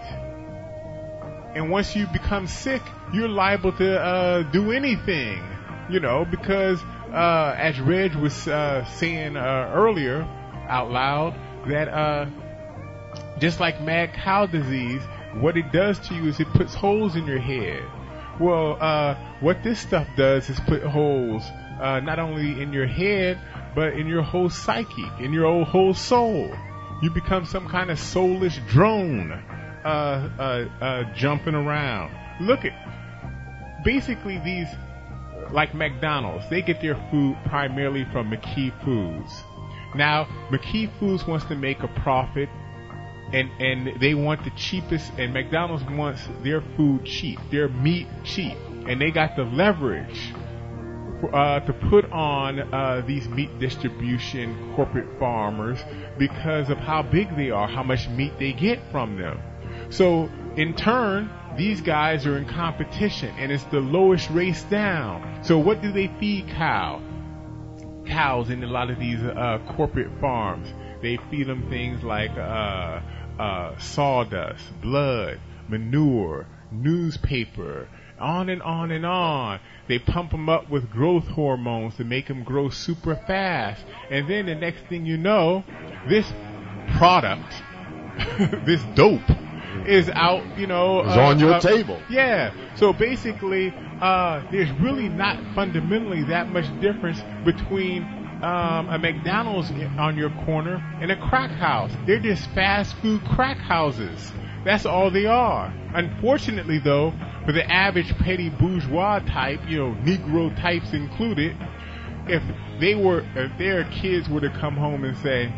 And once you become sick, you're liable to uh, do anything, you know, because uh, as Reg was uh, saying uh, earlier out loud, that uh, just like mad cow disease, what it does to you is it puts holes in your head. Well, uh, what this stuff does is put holes uh, not only in your head, but in your whole psyche, in your whole soul. You become some kind of soulless drone uh, uh, uh, jumping around. Look at, basically these, like McDonald's, they get their food primarily from McKee Foods. Now, McKee Foods wants to make a profit, and, and they want the cheapest, and McDonald's wants their food cheap, their meat cheap, and they got the leverage for, uh, to put on uh, these meat distribution corporate farmers because of how big they are, how much meat they get from them. So, in turn, these guys are in competition, and it's the lowest race down. So what do they feed cow? Cows in a lot of these uh, corporate farms, they feed them things like uh, uh, sawdust, blood, manure, newspaper, on and on and on. They pump them up with growth hormones to make them grow super fast. And then the next thing you know, this product, this dope, is out, you know. It's uh, on your uh, table. Yeah. So basically, uh, there's really not fundamentally that much difference between um, a McDonald's on your corner and a crack house. They're just fast food crack houses. That's all they are. Unfortunately, though, for the average petty bourgeois type, you know, Negro types included, if they were, if their kids were to come home and say,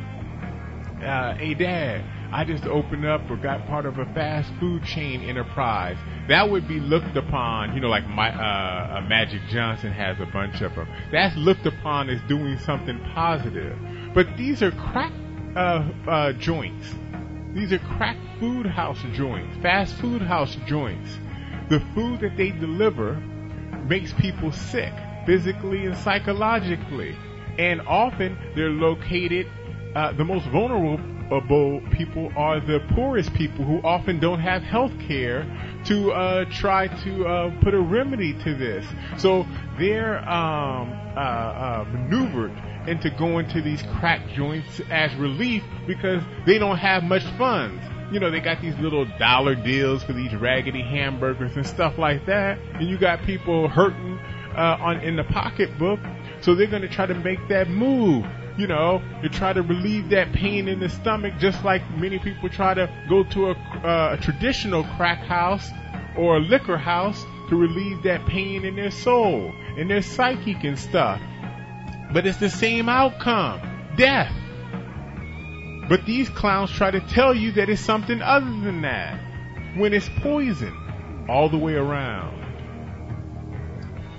uh, "Hey, Dad, I just opened up or got part of a fast food chain enterprise," that would be looked upon, you know, like my, uh, uh, Magic Johnson has a bunch of them. That's looked upon as doing something positive. But these are crack uh, uh, joints. These are crack food house joints, fast food house joints. The food that they deliver makes people sick, physically and psychologically. And often they're located, uh, the most vulnerable people are the poorest people who often don't have health care to uh, try to uh, put a remedy to this. So they're um, uh, uh, maneuvered into going to these crack joints as relief because they don't have much funds. You know, they got these little dollar deals for these raggedy hamburgers and stuff like that, and you got people hurting uh, on in the pocketbook, so they're going to try to make that move. You know, to try to relieve that pain in the stomach, just like many people try to go to a, uh, a traditional crack house or a liquor house to relieve that pain in their soul, in their psychic and stuff. But it's the same outcome, death. But these clowns try to tell you that it's something other than that, when it's poison all the way around.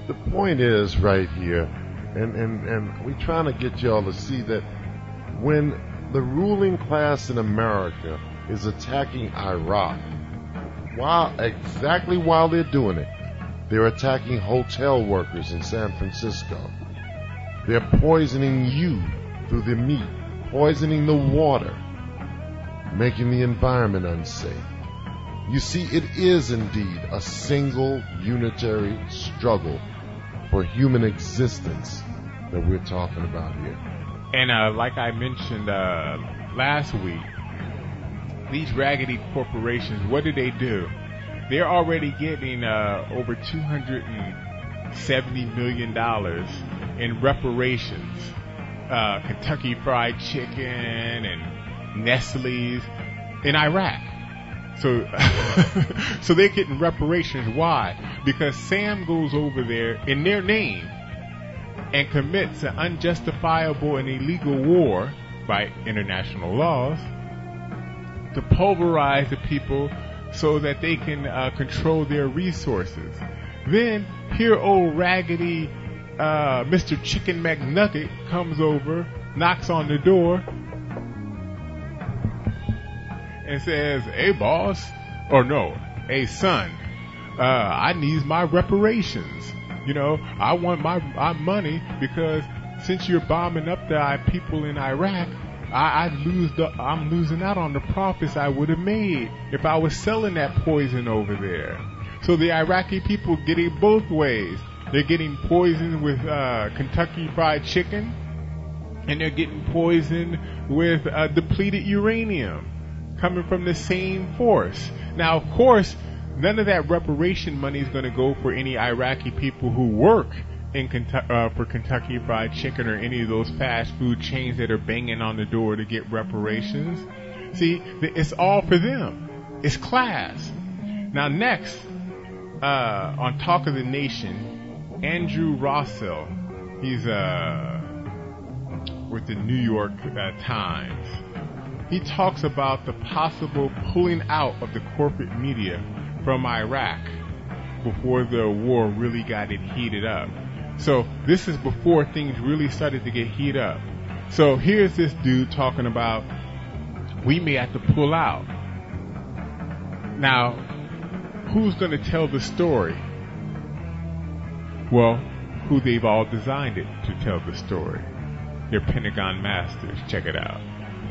The point is right here, and, and, and we're trying to get y'all to see that when the ruling class in America is attacking Iraq, while exactly while they're doing it, they're attacking hotel workers in San Francisco. They're poisoning you through the meat, poisoning the water, making the environment unsafe. You see, it is indeed a single unitary struggle for human existence that we're talking about here. And uh, like I mentioned uh, last week, these raggedy corporations, what do they do? They're already getting uh, over two hundred seventy million dollars in reparations. Uh, Kentucky Fried Chicken and Nestle's in Iraq. So, so they're getting reparations. Why? Because Sam goes over there in their name and commits an unjustifiable and illegal war by international laws to pulverize the people so that they can uh, control their resources. Then here old raggedy uh, Mister Chicken McNugget comes over, knocks on the door, and says, "Hey, boss," or no, "Hey, son, uh, I need my reparations. You know, I want my, my money because since you're bombing up the people in Iraq, I, I lose the, I'm losing out on the profits I would have made if I was selling that poison over there." So the Iraqi people get it both ways. They're getting poisoned with uh, Kentucky Fried Chicken, and they're getting poisoned with uh, depleted uranium coming from the same force. Now, of course, none of that reparation money is going to go for any Iraqi people who work in Kentucky, uh, for Kentucky Fried Chicken or any of those fast food chains that are banging on the door to get reparations. See, it's all for them. It's class. Now, next, uh, on Talk of the Nation, Andrew Rossell, he's uh, with the New York uh, Times. He talks about the possible pulling out of the corporate media from Iraq before the war really got it heated up. So this is before things really started to get heated up. So here's this dude talking about we may have to pull out. Now, who's going to tell the story? Well, who they've all designed it to tell the story. They're Pentagon masters. Check it out.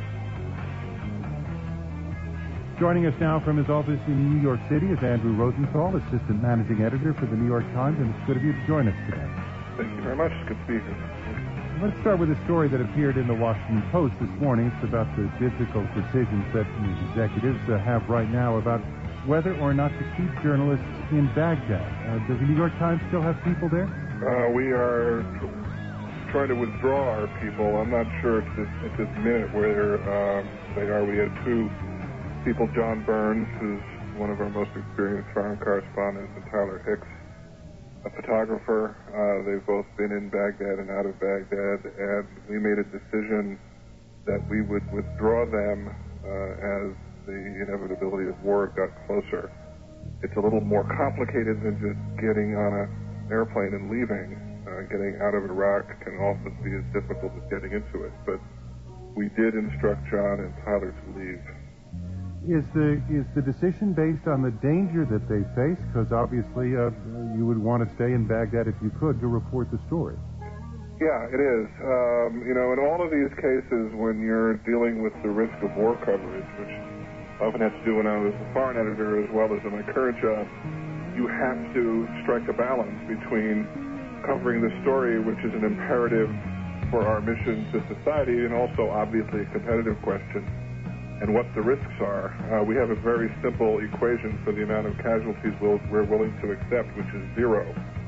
Joining us now from his office in New York City is Andrew Rosenthal, Assistant Managing Editor for the New York Times, and it's good of you to join us today. Thank you very much. It's good to be here. Let's start with a story that appeared in the Washington Post this morning. It's about the difficult decisions that news executives uh, have right now about whether or not to keep journalists in Baghdad. Uh, does the New York Times still have people there? Uh, we are trying to withdraw our people. I'm not sure at this, at this minute where uh, they are. We had two people, John Burns, who's one of our most experienced foreign correspondents, and Tyler Hicks, a photographer. Uh, they've both been in Baghdad and out of Baghdad, and we made a decision that we would withdraw them uh, as the inevitability of war got closer. It's a little more complicated than just getting on an airplane and leaving. Uh, getting out of Iraq can also be as difficult as getting into it, but we did instruct John and Tyler to leave. Is the is the decision based on the danger that they face? Because obviously uh, you would want to stay in Baghdad if you could to report the story. Yeah, it is. Um, you know, in all of these cases, when you're dealing with the risk of war coverage, which I often have to do when I was a foreign editor as well as in my current job, you have to strike a balance between covering the story, which is an imperative for our mission to society, and also obviously a competitive question, and what the risks are. Uh, we have a very simple equation for the amount of casualties we'll, we're willing to accept, which is zero.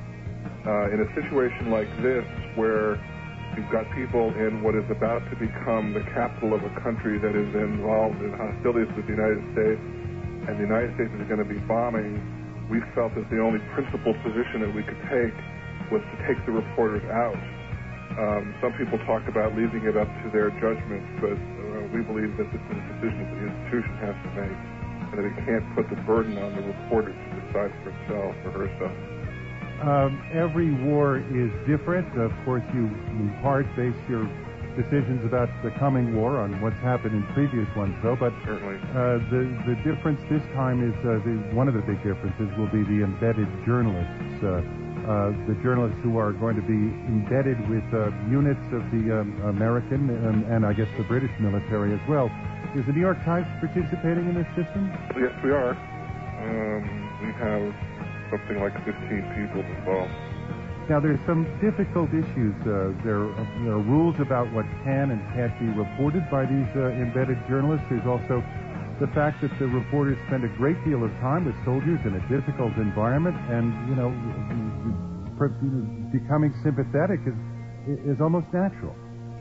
Uh, in a situation like this, where you've got people in what is about to become the capital of a country that is involved in hostilities with the United States, and the United States is going to be bombing, we felt that the only principled position that we could take was to take the reporters out. Um, some people talk about leaving it up to their judgment, but uh, we believe that this is a decision that the institution has to make, and that it can't put the burden on the reporter to decide for himself or herself. Um, every war is different. Of course, you in part base your decisions about the coming war on what's happened in previous ones, though. But Certainly. Uh, the the difference this time is uh, the, one of the big differences will be the embedded journalists. Uh, uh, the journalists who are going to be embedded with uh, units of the um, American and, and I guess the British military as well. Is the New York Times participating in this system? Yes, we are. Um, we have something like fifteen people involved. Now, there's some difficult issues. Uh, there, are, there are rules about what can and can't be reported by these uh, embedded journalists. There's also the fact that the reporters spend a great deal of time with soldiers in a difficult environment, and, you know, becoming sympathetic is, is almost natural.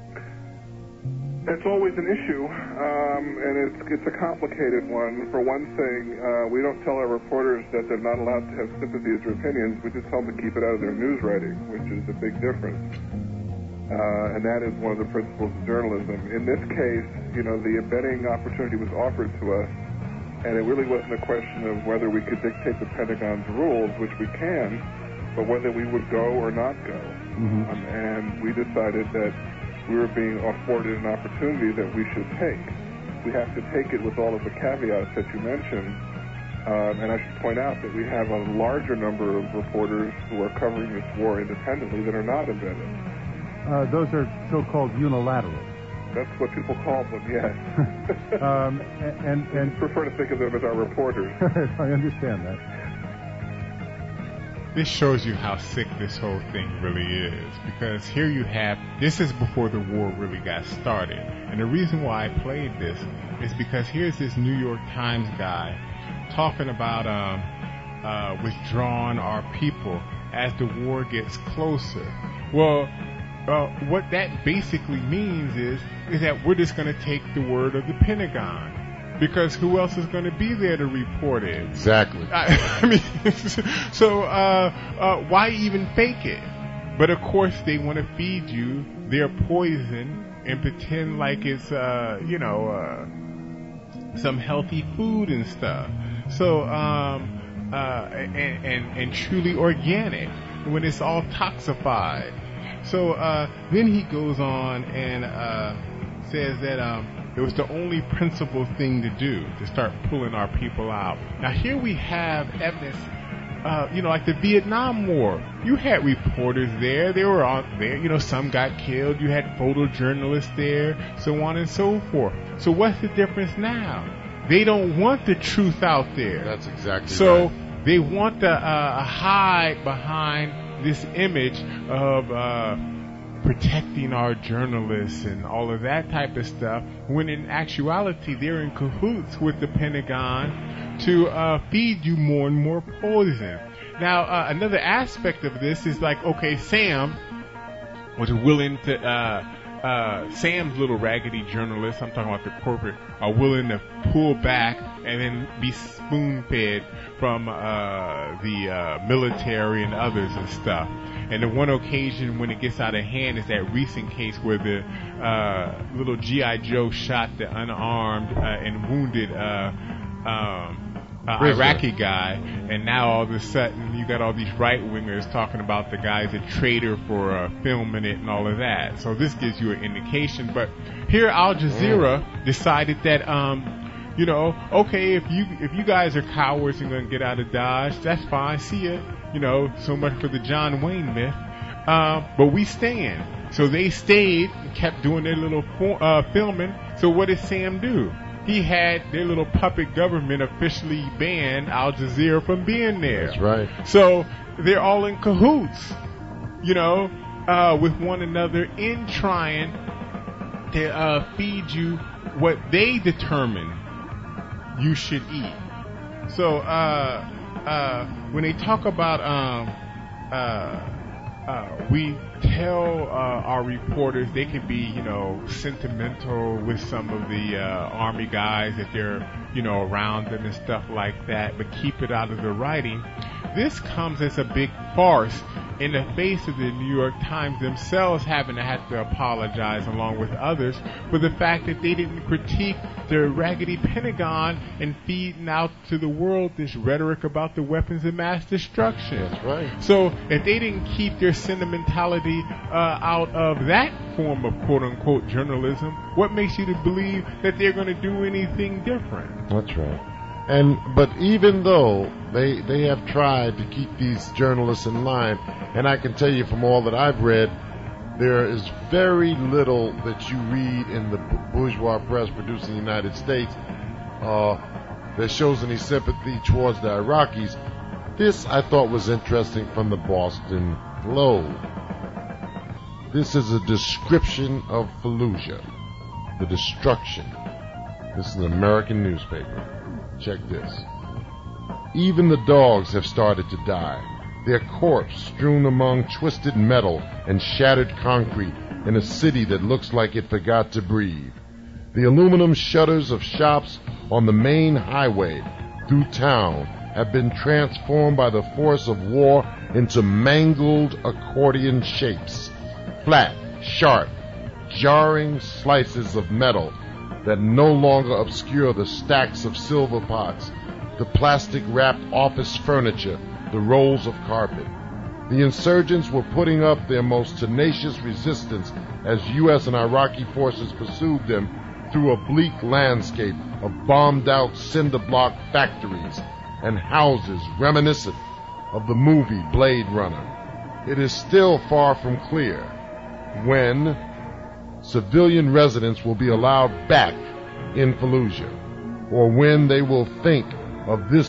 It's always an issue, um, and it's it's a complicated one. For one thing, uh, we don't tell our reporters that they're not allowed to have sympathies or opinions. We just tell them to keep it out of their news writing, which is a big difference. Uh, and that is one of the principles of journalism. In this case, you know, the embedding opportunity was offered to us, and it really wasn't a question of whether we could dictate the Pentagon's rules, which we can, but whether we would go or not go. Mm-hmm. Um, and we decided that we were being afforded an opportunity that we should take. We have to take it with all of the caveats that you mentioned. Um, and I should point out that we have a larger number of reporters who are covering this war independently that are not embedded. Uh, those are so-called unilaterals. That's what people call them, yes. um, and, and, and I prefer to think of them as our reporters. I understand that. This shows you how sick this whole thing really is, because here you have, this is before the war really got started. And the reason why I played this is because here's this New York Times guy talking about um, uh, withdrawing our people as the war gets closer. Well, uh, what that basically means is, is that we're just going to take the word of the Pentagon. Because who else is going to be there to report it? Exactly. I, I mean, so uh, uh, why even fake it? But of course, they want to feed you their poison and pretend like it's, uh, you know, uh, some healthy food and stuff. So, um, uh, and, and and truly organic when it's all toxified. So uh, then he goes on and uh, says that. Um, It was the only principled thing to do, to start pulling our people out. Now, here we have evidence, uh, you know, like the Vietnam War. You had reporters there. They were on there. You know, some got killed. You had photojournalists there, so on and so forth. So what's the difference now? They don't want the truth out there. That's exactly so right. So they want to uh, hide behind this image of... Uh, protecting our journalists and all of that type of stuff, when in actuality they're in cahoots with the Pentagon to uh, feed you more and more poison. Now, uh, another aspect of this is like, okay, Sam was willing to, uh, uh, Sam's little raggedy journalists, I'm talking about the corporate, are willing to pull back and then be spoon-fed from uh, the uh, military and others and stuff. And the one occasion when it gets out of hand is that recent case where the uh, little G I Joe shot the unarmed uh, and wounded uh, um, uh, Iraqi guy, and now all of a sudden you got all these right-wingers talking about the guy's a traitor for uh, filming it and all of that. So this gives you an indication. But here Al Jazeera mm. decided that, um, you know, okay, if you if you guys are cowards and going to get out of Dodge, that's fine. See ya. You know, so much for the John Wayne myth. Uh, but we stand. So they stayed and kept doing their little for, uh, filming. So what did Sam do? He had their little puppet government officially banned Al Jazeera from being there. That's right. So they're all in cahoots, you know, uh, with one another in trying to uh, feed you what they determine you should eat. So, uh, Uh, when they talk about um, uh, uh, we tell uh, our reporters they can be, you know, sentimental with some of the uh, Army guys that they're, you know, around them and stuff like that, but keep it out of the writing. This comes as a big farce in the face of the New York Times themselves having to have to apologize along with others for the fact that they didn't critique their raggedy Pentagon and feeding out to the world this rhetoric about the weapons of mass destruction. That's right. So if they didn't keep their sentimentality uh, out of that form of quote-unquote journalism, what makes you to believe that they're going to do anything different? That's right. And but even though they they have tried to keep these journalists in line, and I can tell you from all that I've read, there is very little that you read in the bourgeois press produced in the United States uh, that shows any sympathy towards the Iraqis. This I thought was interesting from the Boston Globe. This is a description of Fallujah, the destruction. This is an American newspaper. Check this. Even the dogs have started to die, their corpse strewn among twisted metal and shattered concrete in a city that looks like it forgot to breathe. The aluminum shutters of shops on the main highway through town have been transformed by the force of war into mangled accordion shapes, flat, sharp, jarring slices of metal that no longer obscure the stacks of silver pots, the plastic-wrapped office furniture, the rolls of carpet. The insurgents were putting up their most tenacious resistance as U S and Iraqi forces pursued them through a bleak landscape of bombed-out cinder-block factories and houses reminiscent of the movie Blade Runner. It is still far from clear when civilian residents will be allowed back in Fallujah, or when they will think of this.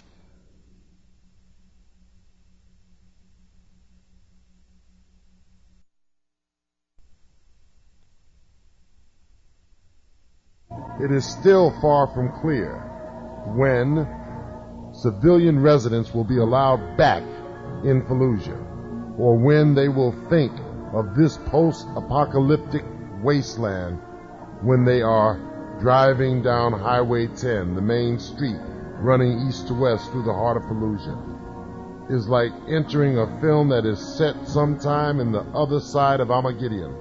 It is still far from clear when civilian residents will be allowed back in Fallujah, or when they will think of this post-apocalyptic wasteland when they are driving down Highway ten, the main street running east to west through the heart of Fallujah. Is like entering a film that is set sometime in the other side of Armageddon.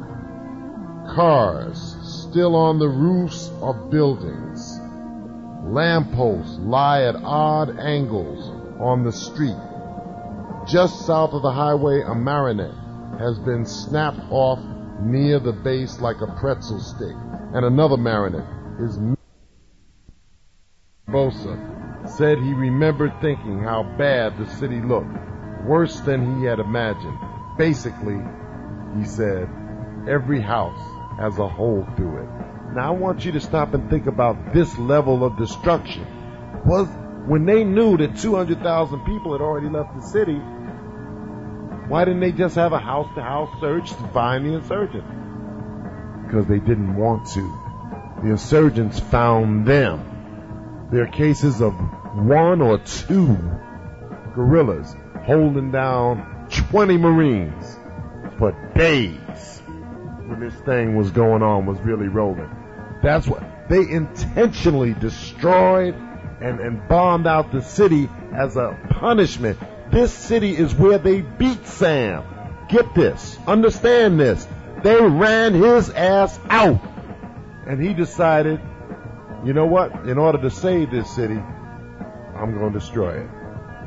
Cars still on the roofs of buildings. Lampposts lie at odd angles on the street. Just south of the highway, a marionette has been snapped off near the base like a pretzel stick, and another marionette, his Bosa, said he remembered thinking how bad the city looked, worse than he had imagined. Basically, he said, every house has a hole through it. Now I want you to stop and think about this level of destruction. Was when they knew that two hundred thousand people had already left the city, why didn't they just have a house-to-house search to find the insurgents? Because they didn't want to. The insurgents found them. There are cases of one or two guerrillas holding down twenty Marines for days when this thing was going on, was really rolling. That's what they intentionally destroyed and, and bombed out the city as a punishment. This city is where they beat Sam. Get this. Understand this. They ran his ass out. And he decided, you know what? In order to save this city, I'm going to destroy it.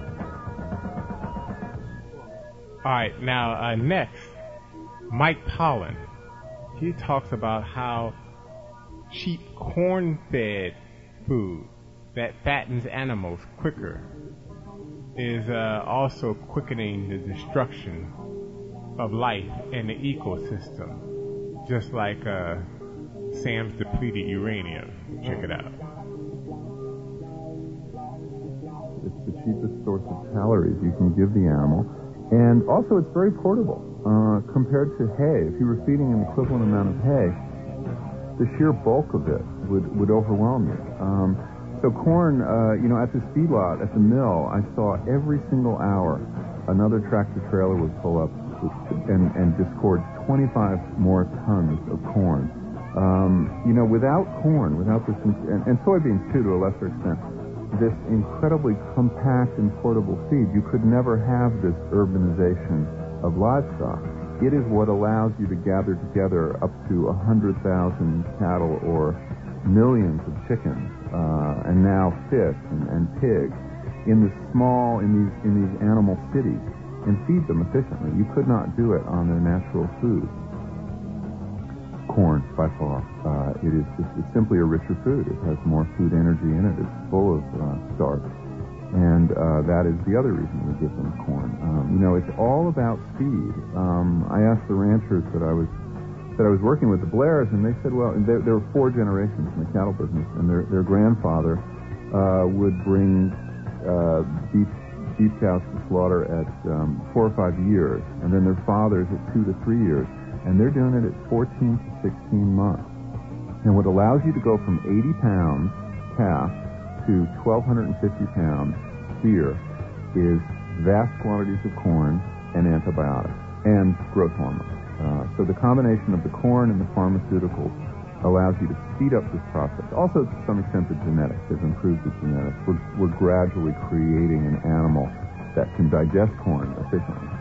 All right, now uh, next, Mike Pollan. He talks about how cheap corn-fed food that fattens animals quicker is uh, also quickening the destruction of life and the ecosystem, just like uh, Sam's depleted uranium. Check it out. It's the cheapest source of calories you can give the animal, and also it's very portable uh, compared to hay. If you were feeding an equivalent amount of hay, the sheer bulk of it would, would overwhelm you. Um, So corn, uh, you know, at this feedlot, at the mill, I saw every single hour another tractor trailer would pull up and, and disgorge twenty-five more tons of corn. Um, you know, without corn, without this, and, and soybeans too, to a lesser extent, this incredibly compact and portable feed, you could never have this urbanization of livestock. It is what allows you to gather together up to one hundred thousand cattle or millions of chickens, uh, and now fish and, and pigs in the small, in these, in these animal cities, and feed them efficiently. You could not do it on their natural food. Corn, by far. Uh, it is just, it's simply a richer food. It has more food energy in it. It's full of uh, starch. And uh, that is the other reason we give them corn. Um, you know, it's all about speed. Um, I asked the ranchers that I was that I was working with, the Blairs, and they said, well, there, there were four generations in the cattle business, and their their grandfather uh, would bring uh, beef beef cows to slaughter at um, four or five years, and then their fathers at two to three years, and they're doing it at fourteen to sixteen months. And what allows you to go from eighty pounds calf to twelve fifty pounds steer is vast quantities of corn and antibiotics and growth hormones. Uh, so the combination of the corn and the pharmaceuticals allows you to speed up this process. Also, to some extent, the genetics has improved the genetics. We're, we're gradually creating an animal that can digest corn efficiently.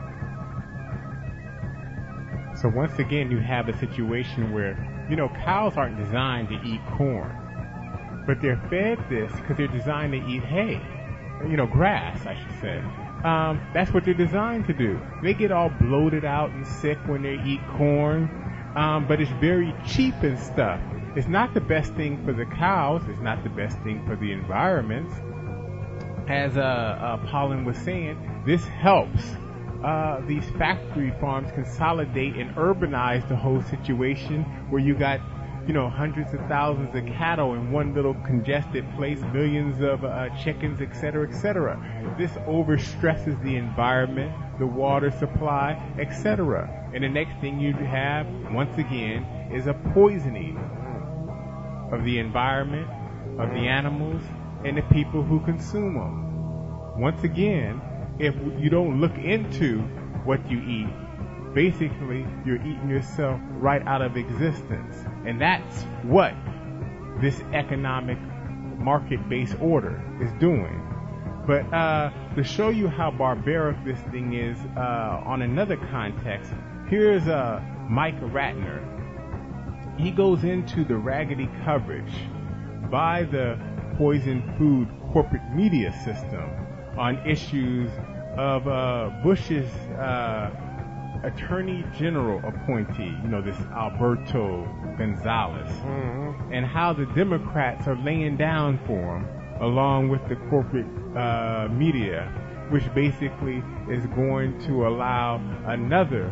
So once again, you have a situation where, you know, cows aren't designed to eat corn, but they're fed this because they're designed to eat hay, you know, grass, I should say. Um, that's what they're designed to do. They get all bloated out and sick when they eat corn, um, but it's very cheap and stuff. It's not the best thing for the cows. It's not the best thing for the environment. As uh, uh, Paulin was saying, this helps uh, these factory farms consolidate and urbanize the whole situation where you got, you know, hundreds of thousands of cattle in one little congested place, millions of uh, chickens, et cetera, et cetera. This overstresses the environment, the water supply, et cetera. And the next thing you have, once again, is a poisoning of the environment, of the animals, and the people who consume them. Once again, if you don't look into what you eat, basically you're eating yourself right out of existence. And that's what this economic market-based order is doing. But uh, to show you how barbaric this thing is uh, on another context, here's uh, Mike Ratner. He goes into the raggedy coverage by the poison food corporate media system on issues of uh, Bush's uh, Attorney General appointee, you know, this Alberto Gonzales, mm-hmm. and how the Democrats are laying down for him along with the corporate uh, media, which basically is going to allow another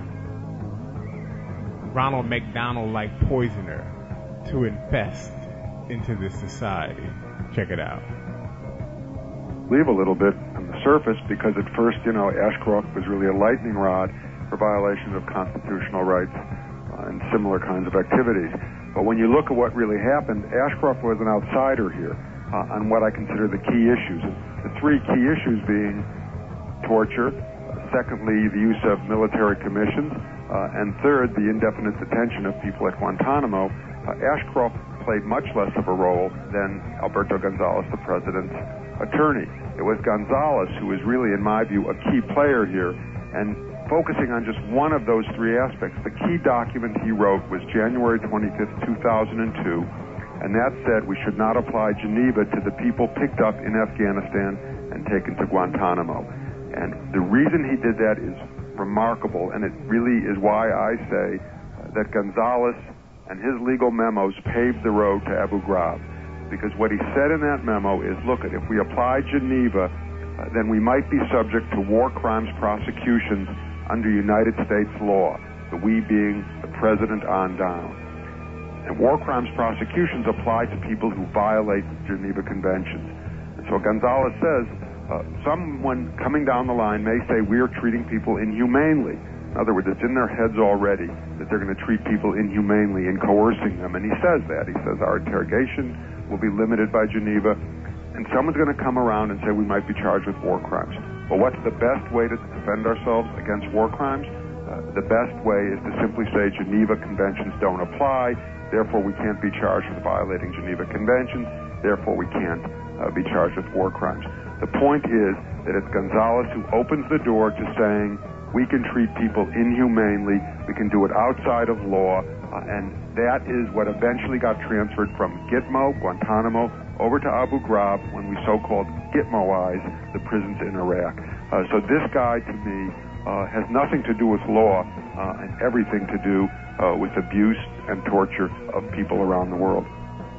Ronald McDonald-like poisoner to infest into this society. Check it out. Leave a little bit on the surface because at first, you know, Ashcroft was really a lightning rod for violations of constitutional rights uh, and similar kinds of activities. But when you look at what really happened, Ashcroft was an outsider here uh, on what I consider the key issues. The three key issues being torture, uh, secondly, the use of military commissions, uh, and third, the indefinite detention of people at Guantanamo. Uh, Ashcroft played much less of a role than Alberto Gonzales, the president's attorney. It was Gonzales who was really, in my view, a key player here, and focusing on just one of those three aspects. The key document he wrote was January twenty-fifth, two thousand two, and that said we should not apply Geneva to the people picked up in Afghanistan and taken to Guantanamo. And the reason he did that is remarkable, and it really is why I say that Gonzales and his legal memos paved the road to Abu Ghraib. Because what he said in that memo is, look, if we apply Geneva, uh, then we might be subject to war crimes prosecutions under United States law, the we being the president on down. And war crimes prosecutions apply to people who violate the Geneva Conventions. And so Gonzales says, uh, someone coming down the line may say we're treating people inhumanely. In other words, it's in their heads already that they're going to treat people inhumanely and coercing them. And he says that. He says our interrogation will be limited by Geneva. And someone's going to come around and say we might be charged with war crimes. But what's the best way to defend ourselves against war crimes? Uh, the best way is to simply say Geneva Conventions don't apply, therefore we can't be charged with violating Geneva Conventions, therefore we can't uh, be charged with war crimes. The point is that it's Gonzales who opens the door to saying we can treat people inhumanely. We can do it outside of law. Uh, and that is what eventually got transferred from Gitmo, Guantanamo, over to Abu Ghraib when we so-called Gitmoized the prisons in Iraq. Uh, so this guy, to me, uh, has nothing to do with law uh, and everything to do uh, with abuse and torture of people around the world.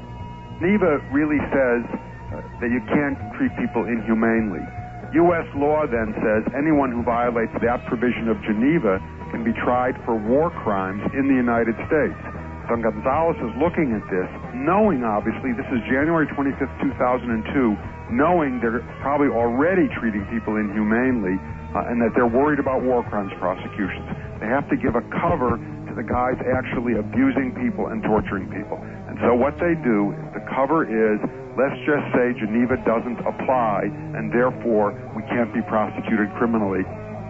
Geneva really says uh, that you can't treat people inhumanely. U S law then says anyone who violates that provision of Geneva can be tried for war crimes in the United States. So Gonzales is looking at this, knowing, obviously, this is January twenty-fifth, two thousand two, knowing they're probably already treating people inhumanely uh, and that they're worried about war crimes prosecutions. They have to give a cover to the guys actually abusing people and torturing people. And so what they do is the cover is, let's just say Geneva doesn't apply and therefore we can't be prosecuted criminally.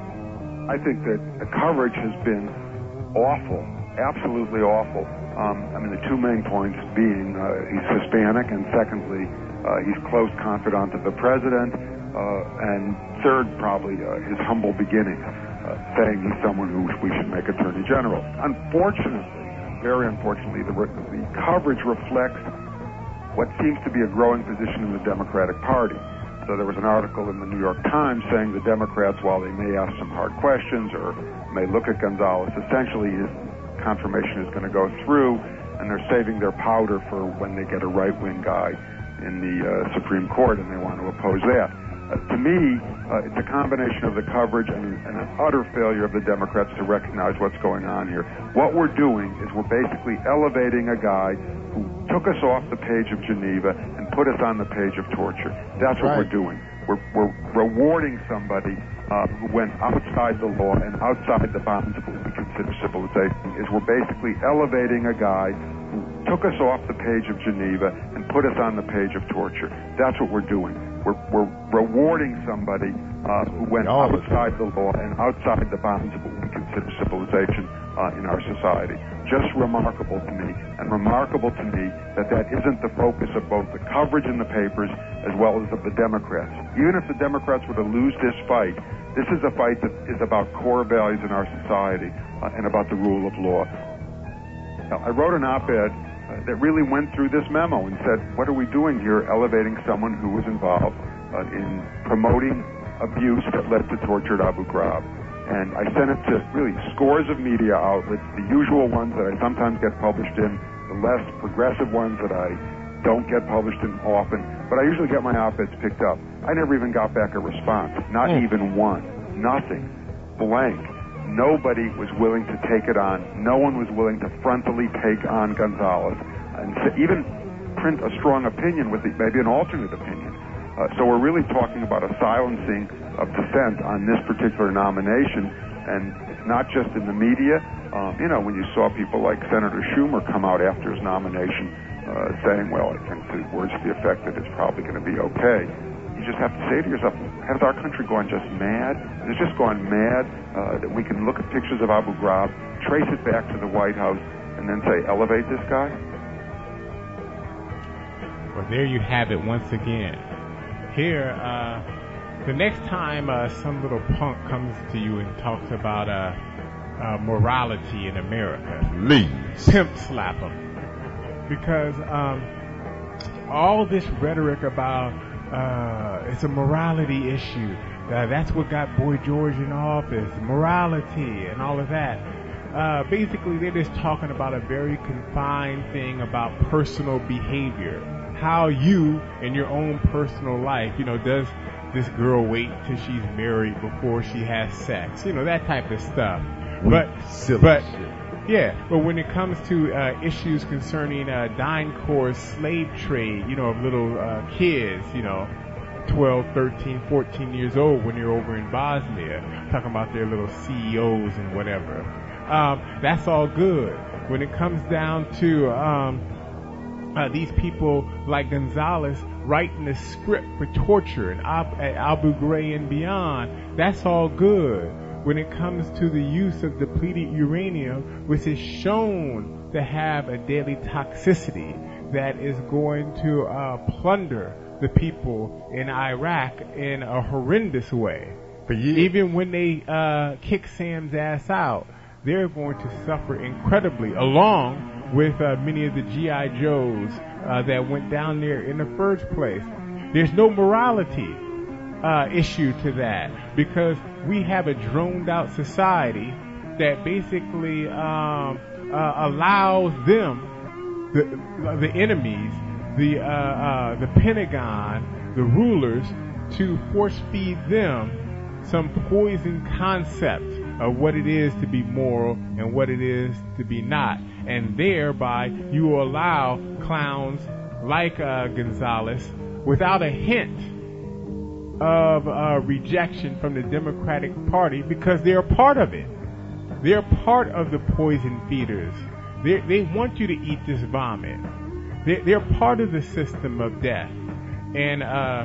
I think that the coverage has been awful, absolutely awful. Um, I mean, the two main points being uh, he's Hispanic, and secondly, uh, he's close confidant of the president, uh, and third, probably, uh, his humble beginnings, uh, saying he's someone who we should make attorney general. Unfortunately, very unfortunately, the, the coverage reflects what seems to be a growing position in the Democratic Party. So there was an article in the New York Times saying the Democrats, while they may ask some hard questions or may look at Gonzales, essentially his confirmation is going to go through, and they're saving their powder for when they get a right-wing guy in the uh, Supreme Court and they want to oppose that. Uh, to me, uh, it's a combination of the coverage and, and an utter failure of the Democrats to recognize what's going on here. What we're doing is we're basically elevating a guy who took us off the page of Geneva and put us on the page of torture. That's what right. we're doing. We're, we're rewarding somebody uh, who went outside the law and outside the bounds of what we consider civilization. Is we're basically elevating a guy who took us off the page of Geneva and put us on the page of torture. That's what we're doing. We're, we're rewarding somebody uh, who went outside the law and outside the bounds of what we consider civilization uh, in our society. Just remarkable to me, and remarkable to me that that isn't the focus of both the coverage in the papers as well as of the Democrats. Even if the Democrats were to lose this fight, this is a fight that is about core values in our society uh, and about the rule of law. Now, I wrote an op-ed Uh, that really went through this memo and said, what are we doing here elevating someone who was involved uh, in promoting abuse that led to torture at Abu Ghraib? And I sent it to really scores of media outlets, the usual ones that I sometimes get published in, the less progressive ones that I don't get published in often, but I usually get my op-eds picked up. I never even got back a response, not mm. even one, nothing, blank. Nobody was willing to take it on. No one was willing to frontally take on Gonzales and to even print a strong opinion with the, maybe an alternate opinion. Uh, so we're really talking about a silencing of dissent on this particular nomination, and it's not just in the media. Um, you know, when you saw people like Senator Schumer come out after his nomination uh, saying, well, I think the words to the effect that it's probably going to be okay. You just have to say to yourself, has our country gone just mad? It's just gone mad uh, that we can look at pictures of Abu Ghraib, trace it back to the White House, and then say, elevate this guy? Well, there you have it once again. Here, uh, the next time uh, some little punk comes to you and talks about uh, uh, morality in America, Please. pimp slap him. Because um, all this rhetoric about Uh, it's a morality issue. Uh, that's what got Boy George in office. Morality and all of that. Uh, basically, they're just talking about a very confined thing about personal behavior. How you, in your own personal life, you know, does this girl wait till she's married before she has sex? You know, that type of stuff. But, Silly but, shit. Yeah, but when it comes to uh, issues concerning uh, Dyncorp's slave trade, you know, of little uh, kids, you know, twelve, thirteen, fourteen years old when you're over in Bosnia, talking about their little C E Os and whatever, um, that's all good. When it comes down to um, uh, these people like Gonzales writing the script for torture and Ab- at Abu Ghraib and beyond, that's all good. When it comes to the use of depleted uranium, which is shown to have a deadly toxicity that is going to uh, plunder the people in Iraq in a horrendous way. Even when they uh, kick Sam's ass out, they're going to suffer incredibly, along with uh, many of the G I Joes uh, that went down there in the first place. There's no morality uh, issue to that, because we have a droned-out society that basically um, uh, allows them, the, the enemies, the, uh, uh, the Pentagon, the rulers, to force-feed them some poison concept of what it is to be moral and what it is to be not. And thereby, you will allow clowns like uh, Gonzalez, without a hint of uh, rejection from the Democratic Party, because they're part of it. They're part of the poison feeders. They they want you to eat this vomit. They're, they're part of the system of death. And uh,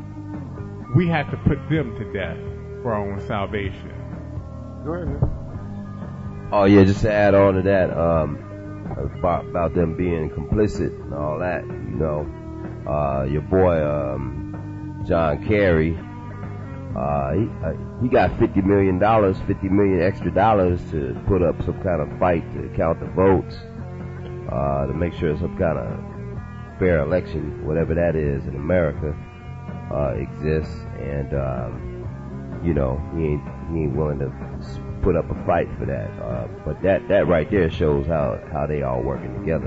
we have to put them to death for our own salvation. Go ahead. Oh yeah, just to add on to that, um, about, about them being complicit and all that, you know, uh, your boy um, John Kerry, uh, he uh, he got fifty million dollars, fifty million extra dollars to put up some kind of fight to count the votes, uh, to make sure some kind of fair election, whatever that is in America, uh, exists, and um, you know, he ain't he ain't willing to put up a fight for that. Uh, but that, that right there shows how, how they all working together.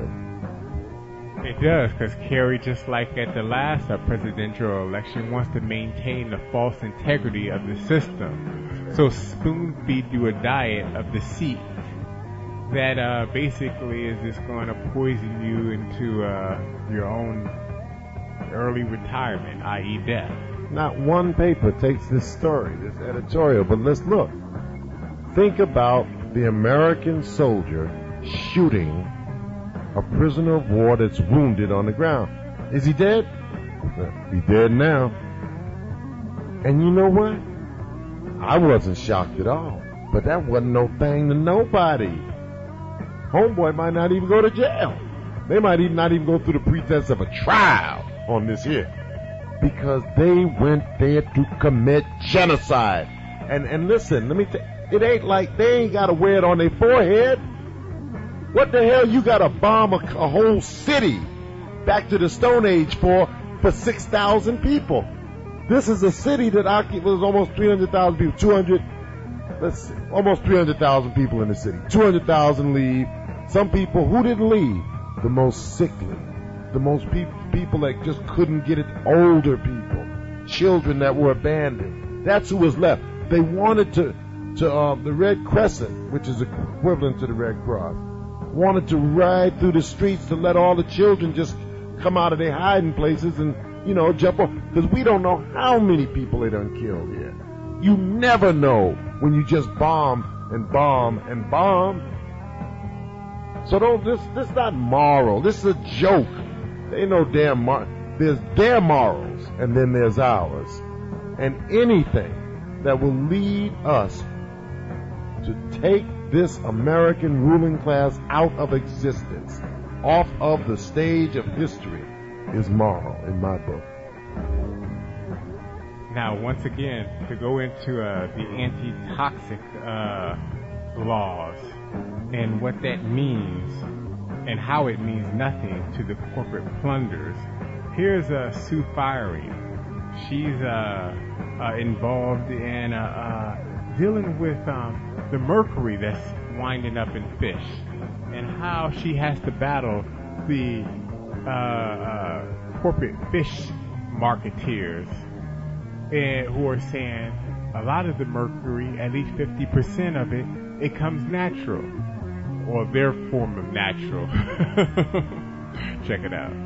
It does, because Kerry, just like at the last uh, presidential election, wants to maintain the false integrity of the system. So spoon feed you a diet of deceit that uh, basically is just going to poison you into uh, your own early retirement, that is death. Not one paper takes this story, this editorial, but let's look. Think about the American soldier shooting a prisoner of war that's wounded on the ground. Is he dead? He's dead now. And you know what? I wasn't shocked at all. But that wasn't no thing to nobody. Homeboy might not even go to jail. They might even not even go through the pretense of a trial on this here. Because they went there to commit genocide. And and listen, let me tell you, it ain't like they ain't got to wear it on their forehead. What the hell you got to bomb a, a whole city back to the Stone Age for for six thousand people? This is a city that was almost three hundred thousand people. two hundred, let's see, almost three hundred thousand people in the city. two hundred thousand leave. Some people who didn't leave, the most sickly, the most pe- people that just couldn't get it, older people, children that were abandoned. That's who was left. They wanted to, to uh, the Red Crescent, which is equivalent to the Red Cross, wanted to ride through the streets to let all the children just come out of their hiding places and, you know, jump off. Because we don't know how many people they done killed here. You never know when you just bomb and bomb and bomb. So don't, this, this is not moral. This is a joke. There ain't no damn mar- There's their morals and then there's ours. And anything that will lead us to take this American ruling class out of existence, off of the stage of history, is moral in my book. Now, once again, to go into uh, the anti-toxic uh, laws and what that means and how it means nothing to the corporate plunders, here's uh, Sue Fiery. She's uh, uh, involved in uh, uh, dealing with um, the mercury that's winding up in fish and how she has to battle the uh, uh, corporate fish marketeers and who are saying a lot of the mercury, at least fifty percent of it, it comes natural, or their form of natural. Check it out.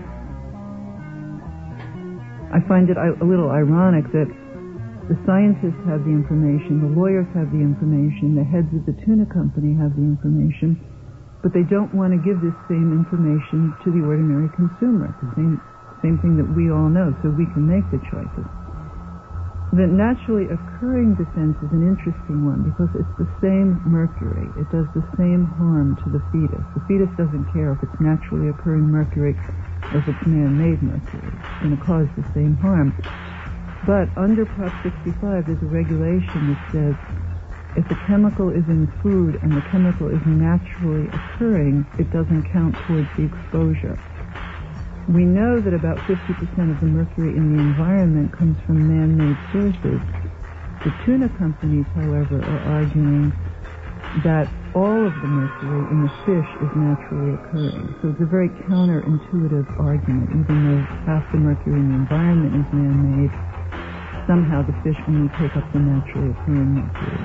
I find it a little ironic that the scientists have the information, the lawyers have the information, the heads of the tuna company have the information, but they don't want to give this same information to the ordinary consumer, the same, same thing that we all know, so we can make the choices. The naturally occurring defense is an interesting one because it's the same mercury. It does the same harm to the fetus. The fetus doesn't care if it's naturally occurring mercury or if it's man-made mercury. It's going to cause the same harm. But under Prop sixty-five, there's a regulation that says if the chemical is in food and the chemical is naturally occurring, it doesn't count towards the exposure. We know that about fifty percent of the mercury in the environment comes from man-made sources. The tuna companies, however, are arguing that all of the mercury in the fish is naturally occurring. So it's a very counterintuitive argument. Even though half the mercury in the environment is man-made, somehow the fish only take up the naturally occurring mercury.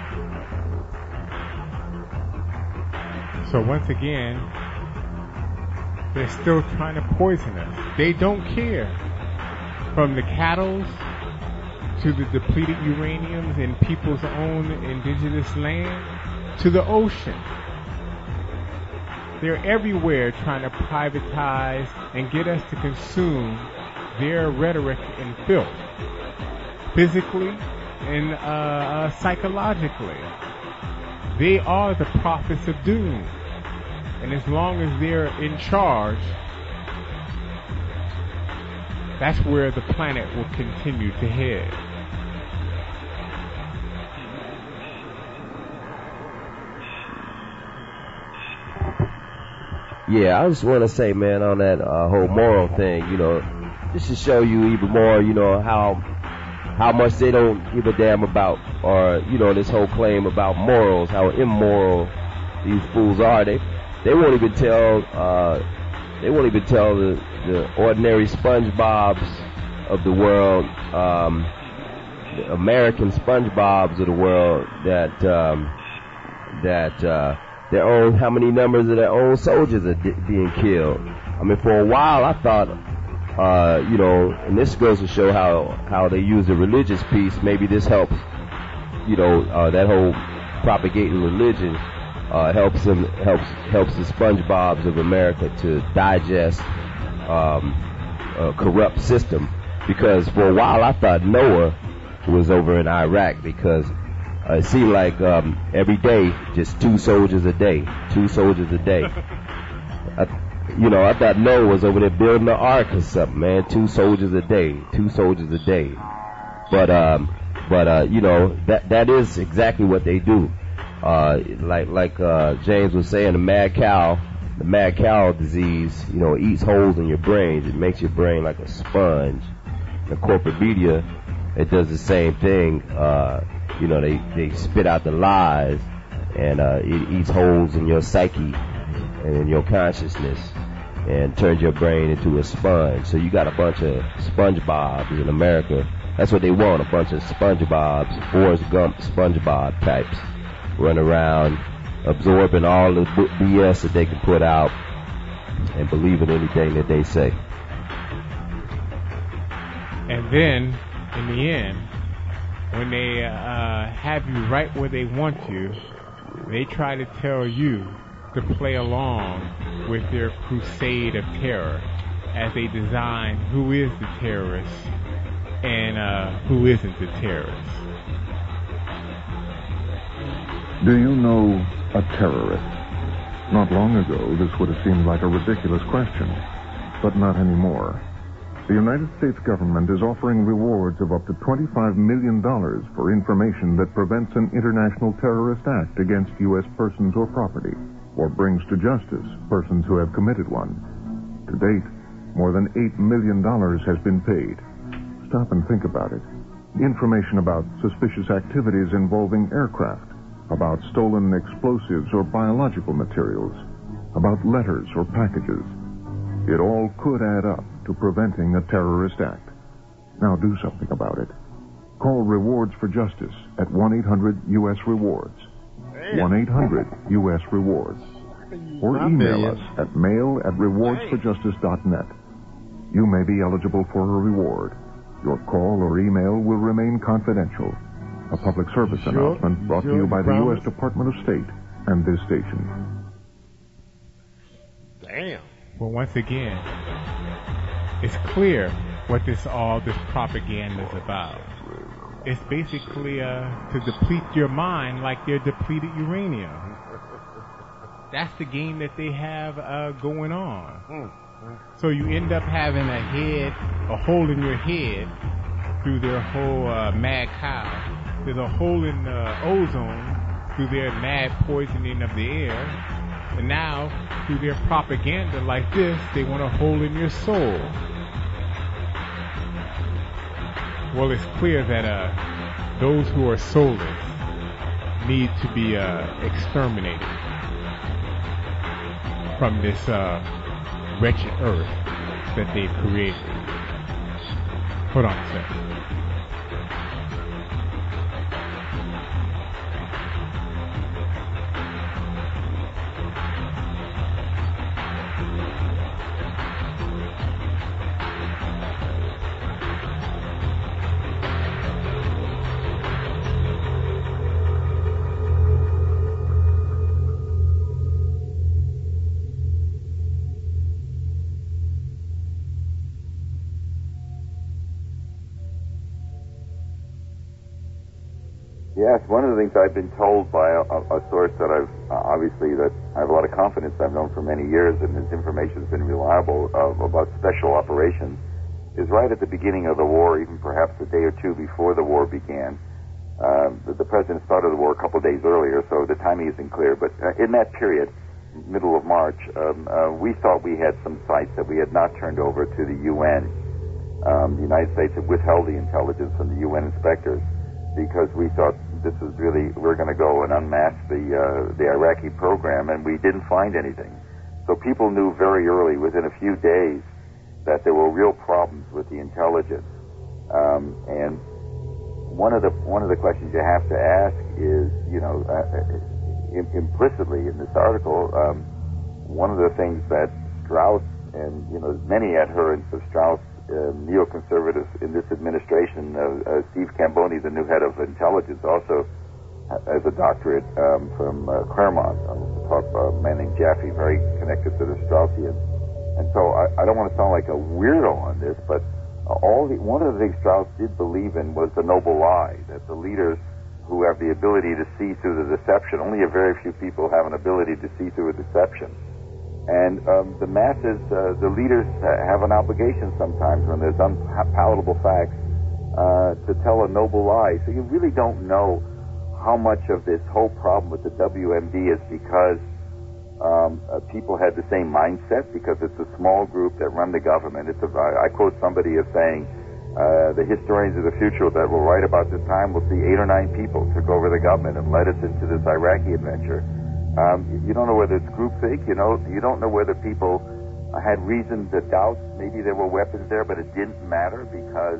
So once again, they're still trying to poison us. They don't care. From the cattle to the depleted uraniums in people's own indigenous land to the ocean. They're everywhere trying to privatize and get us to consume their rhetoric and filth, physically and uh, uh, psychologically. They are the prophets of doom. And as long as they're in charge, that's where the planet will continue to head. Yeah, I just want to say, man, on that uh, whole moral thing, you know, just to show you even more, you know, how how much they don't give a damn about, or, you know, this whole claim about morals, how immoral these fools are. They they won't even tell uh, they won't even tell the, the ordinary SpongeBobs of the world, um, the American SpongeBobs of the world, that um, that. Uh, Their own, how many numbers of their own soldiers are di- being killed. I mean, for a while I thought, uh, you know, and this goes to show how, how they use the religious piece. Maybe this helps, you know, uh, that whole propagating religion uh, helps them, helps helps the SpongeBobs of America to digest um, a corrupt system. Because for a while I thought Noah was over in Iraq, because Uh, it seemed like um, every day, just two soldiers a day, two soldiers a day. I, you know, I thought Noah was over there building the ark or something, man. Two soldiers a day, two soldiers a day. But, um, but uh, you know, that that is exactly what they do. Uh, like like uh, James was saying, the mad cow, the mad cow disease, you know, eats holes in your brains. It makes your brain like a sponge. The corporate media, it does the same thing. Uh, You know, they, they spit out the lies, and uh, it eats holes in your psyche and in your consciousness and turns your brain into a sponge. So you got a bunch of SpongeBobs in America. That's what they want, a bunch of SpongeBobs, Forrest Gump SpongeBob types, run around absorbing all the B S that they can put out and believing anything that they say. And then, in the end, when they uh, have you right where they want you, they try to tell you to play along with their crusade of terror as they design who is the terrorist and uh, who isn't the terrorist. Do you know a terrorist? Not long ago, this would have seemed like a ridiculous question, but not anymore. The United States government is offering rewards of up to twenty-five million dollars for information that prevents an international terrorist act against U S persons or property, or brings to justice persons who have committed one. To date, more than eight million dollars has been paid. Stop and think about it. Information about suspicious activities involving aircraft, about stolen explosives or biological materials, about letters or packages. It all could add up to preventing a terrorist act. Now do something about it. Call Rewards for Justice at one eight hundred U S rewards. one eight hundred U S rewards. Or email us at mail at rewards for justice dot net. You may be eligible for a reward. Your call or email will remain confidential. A public service sure, announcement brought sure to you by the promise? U S Department of State and this station. Damn. Well, once again, it's clear what this all this propaganda is about. It's basically uh, to deplete your mind like they're depleted uranium. That's the game that they have uh, going on. So you end up having a head, a hole in your head, through their whole uh, mad cow. There's a hole in uh, ozone through their mad poisoning of the air. And now, through their propaganda like this, they want a hole in your soul. Well, it's clear that uh, those who are soulless need to be uh, exterminated from this uh, wretched earth that they've created. Hold on a second. Yes, one of the things I've been told by a, a source that I've, uh, obviously, that I have a lot of confidence, I've known for many years, and his information has been reliable, uh, about special operations, is right at the beginning of the war, even perhaps a day or two before the war began. Uh, the, the president started the war a couple of days earlier, so the timing isn't clear, but uh, in that period, middle of March, um, uh, we thought we had some sites that we had not turned over to the U N. Um, the United States had withheld the intelligence from the U N inspectors, because we thought this was really, we're going to go and unmask the uh, the Iraqi program, and we didn't find anything. So people knew very early, within a few days, that there were real problems with the intelligence. Um, and one of the one of the questions you have to ask is, you know, uh, im- implicitly in this article, um, one of the things that Strauss and, you know, many adherents of Strauss, Uh, neoconservatives in this administration, uh, uh, Steve Camboni, the new head of intelligence, also has a doctorate um, from uh, Claremont, a uh, man named Jaffe, very connected to the Straussians. And so I, I don't want to sound like a weirdo on this, but uh, all the, one of the things Strauss did believe in was the noble lie, that the leaders who have the ability to see through the deception, only a very few people have an ability to see through a deception. And um, the masses, uh, the leaders have an obligation sometimes when there's unpalatable facts uh, to tell a noble lie. So you really don't know how much of this whole problem with the W M D is because um, uh, people had the same mindset, because it's a small group that run the government. It's a, I quote somebody as saying, uh, the historians of the future that will write about this time will see eight or nine people took over the government and led us into this Iraqi adventure. Um, you don't know whether it's groupthink, you know, you don't know whether people uh, had reason to doubt maybe there were weapons there, but it didn't matter because,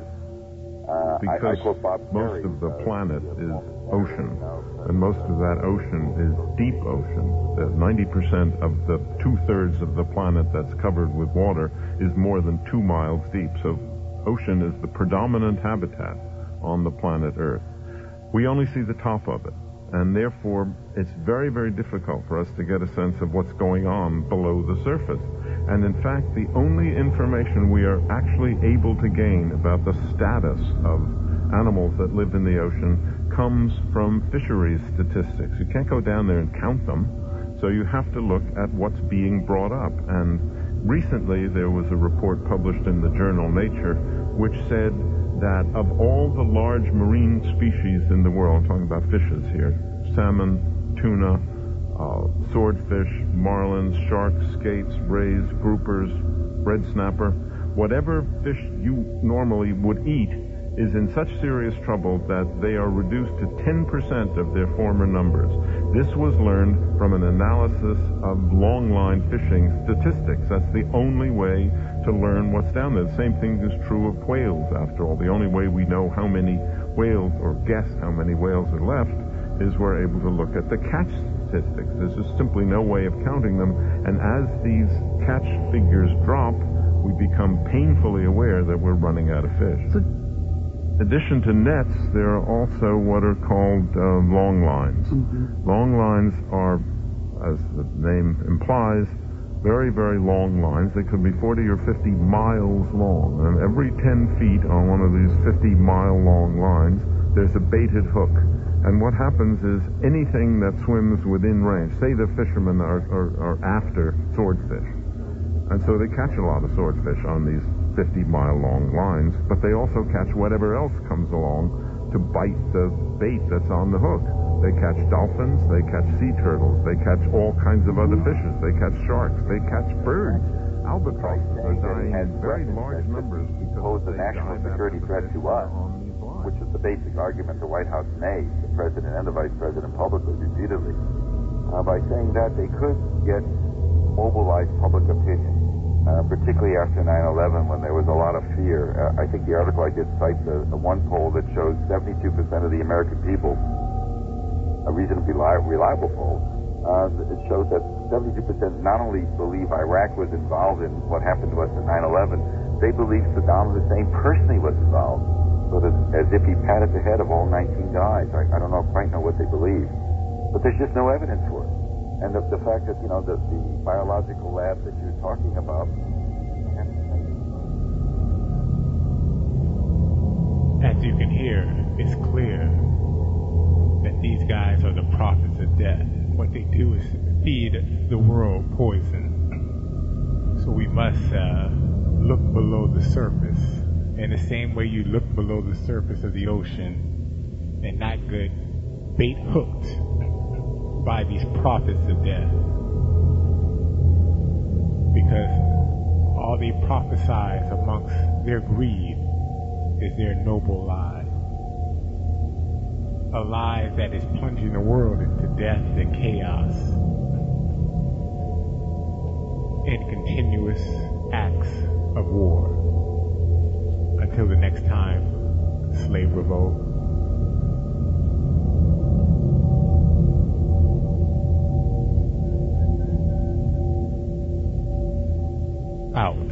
uh, because I, I quote Bob most Perry, of the uh, planet is ocean, and most of that ocean is deep ocean. Uh, ninety percent of the two-thirds of the planet that's covered with water is more than two miles deep, so ocean is the predominant habitat on the planet Earth. We only see the top of it. And therefore, it's very, very difficult for us to get a sense of what's going on below the surface. And in fact, the only information we are actually able to gain about the status of animals that live in the ocean comes from fisheries statistics. You can't go down there and count them, so you have to look at what's being brought up. And recently, there was a report published in the journal Nature, which said that of all the large marine species in the world, I'm talking about fishes here, salmon, tuna, uh, swordfish, marlins, sharks, skates, rays, groupers, red snapper, whatever fish you normally would eat is in such serious trouble that they are reduced to ten percent of their former numbers. This was learned from an analysis of long-line fishing statistics. That's the only way to learn what's down there. The same thing is true of whales, after all. The only way we know how many whales, or guess how many whales are left, is we're able to look at the catch statistics. There's just simply no way of counting them, and as these catch figures drop, we become painfully aware that we're running out of fish. In addition to nets, there are also what are called uh, long lines. Mm-hmm. Long lines are, as the name implies, very, very long lines. They could be forty or fifty miles long. And every ten feet on one of these fifty mile long lines, there's a baited hook. And what happens is anything that swims within range, say the fishermen are, are, are after swordfish, and so they catch a lot of swordfish on these fifty-mile-long lines, but they also catch whatever else comes along to bite the bait that's on the hook. They catch dolphins, they catch sea turtles, they catch all kinds of other fishes, they catch sharks, they catch birds. Albatrosses are dying in very large numbers because pose a national security threat to us, which is the basic argument the White House made, the President and the Vice President publicly, repeatedly, uh, by saying that they could get mobilized public opinion, uh, particularly after nine eleven when there was a lot of fear. Uh, I think the article I did cites a, a one poll that shows seventy-two percent of the American people, a reasonably reliable poll, uh, it showed that seventy-two percent not only believe Iraq was involved in what happened to us in nine eleven, they believe Saddam Hussein personally was involved, so that as if he patted the head of all nineteen guys. I, I don't know quite know what they believe, but there's just no evidence for it. And the, the fact that, you know, the, the biological lab that you're talking about, as you can hear, it's clear that these guys are the prophets of death. What they do is feed the world poison. So we must uh, look below the surface in the same way you look below the surface of the ocean and not get bait hooked by these prophets of death. Because all they prophesize amongst their greed is their noble lie. A lie that is plunging the world into death and chaos and continuous acts of war. Until the next time, slave revolt. Out.